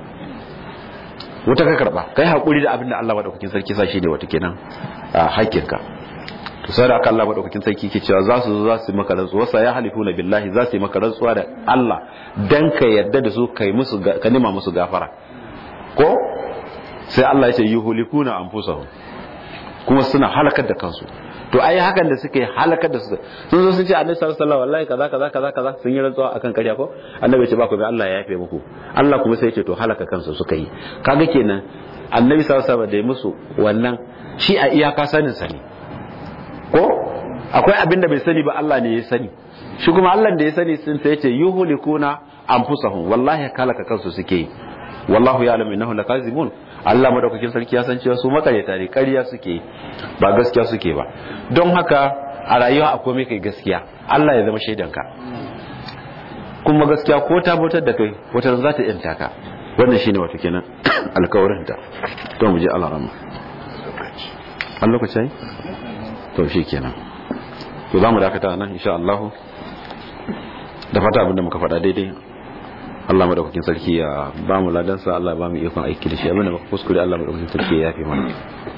wuta ka karba kai hakuri da abinda Allah madaukakin sarki sa shi ne wata kenan hakkin ka to sai da aka Allah madaukakin sarki ke cewa za su zo za su maka rantsuwa sa ya halifuna billahi za su yi maka rantsuwa da Allah dan ka yarda da su kai musu ka nima musu gafara ko sai Allah ya ce yuhlikuna anfusahum kuma suna halakar da kansu to ai hakan da suke halakar da su sun zo sun ce annabi sallallahu alaihi wasallam wallahi kaza kaza kaza kaza sun yi rantsuwa akan ƙarya ko annabi ya ce ba ku bai Allah ya yafe muku Allah kuma sai ya ce to halaka kansu suka yi kaga kenan annabi sallallahu alaihi wasallam da ya musu wannan shi a iyaka sanin sa ne ko akwai abin da bai sani ba Allah ne ya sani shi kuma Allah da ya sani sun sai ya ce yuhlikuna anfusahum wallahi halaka kansu suke yi wallahu ya'lamu innahum lakazibun Allah madaukakin sarki ya san cewa su makaryata ne ƙarya suke ba gaskiya suke ba don haka a rayuwa akwai mai kai gaskiya Allah ya zama shaidanka kuma gaskiya ko ta bautar da kai wata za ta yanta ka wannan shine wato kenan alƙawarin ta to mu je Allah rahma an lokaci ai to shi kenan to zamu dakata nan insha Allah da fata abinda muka faɗa daidai Allah madaukakin sarki ya ba mu ladansa Allah ba mu ikon aiki da shi abinda muka kuskure Allah madaukakin sarki ya yafe mana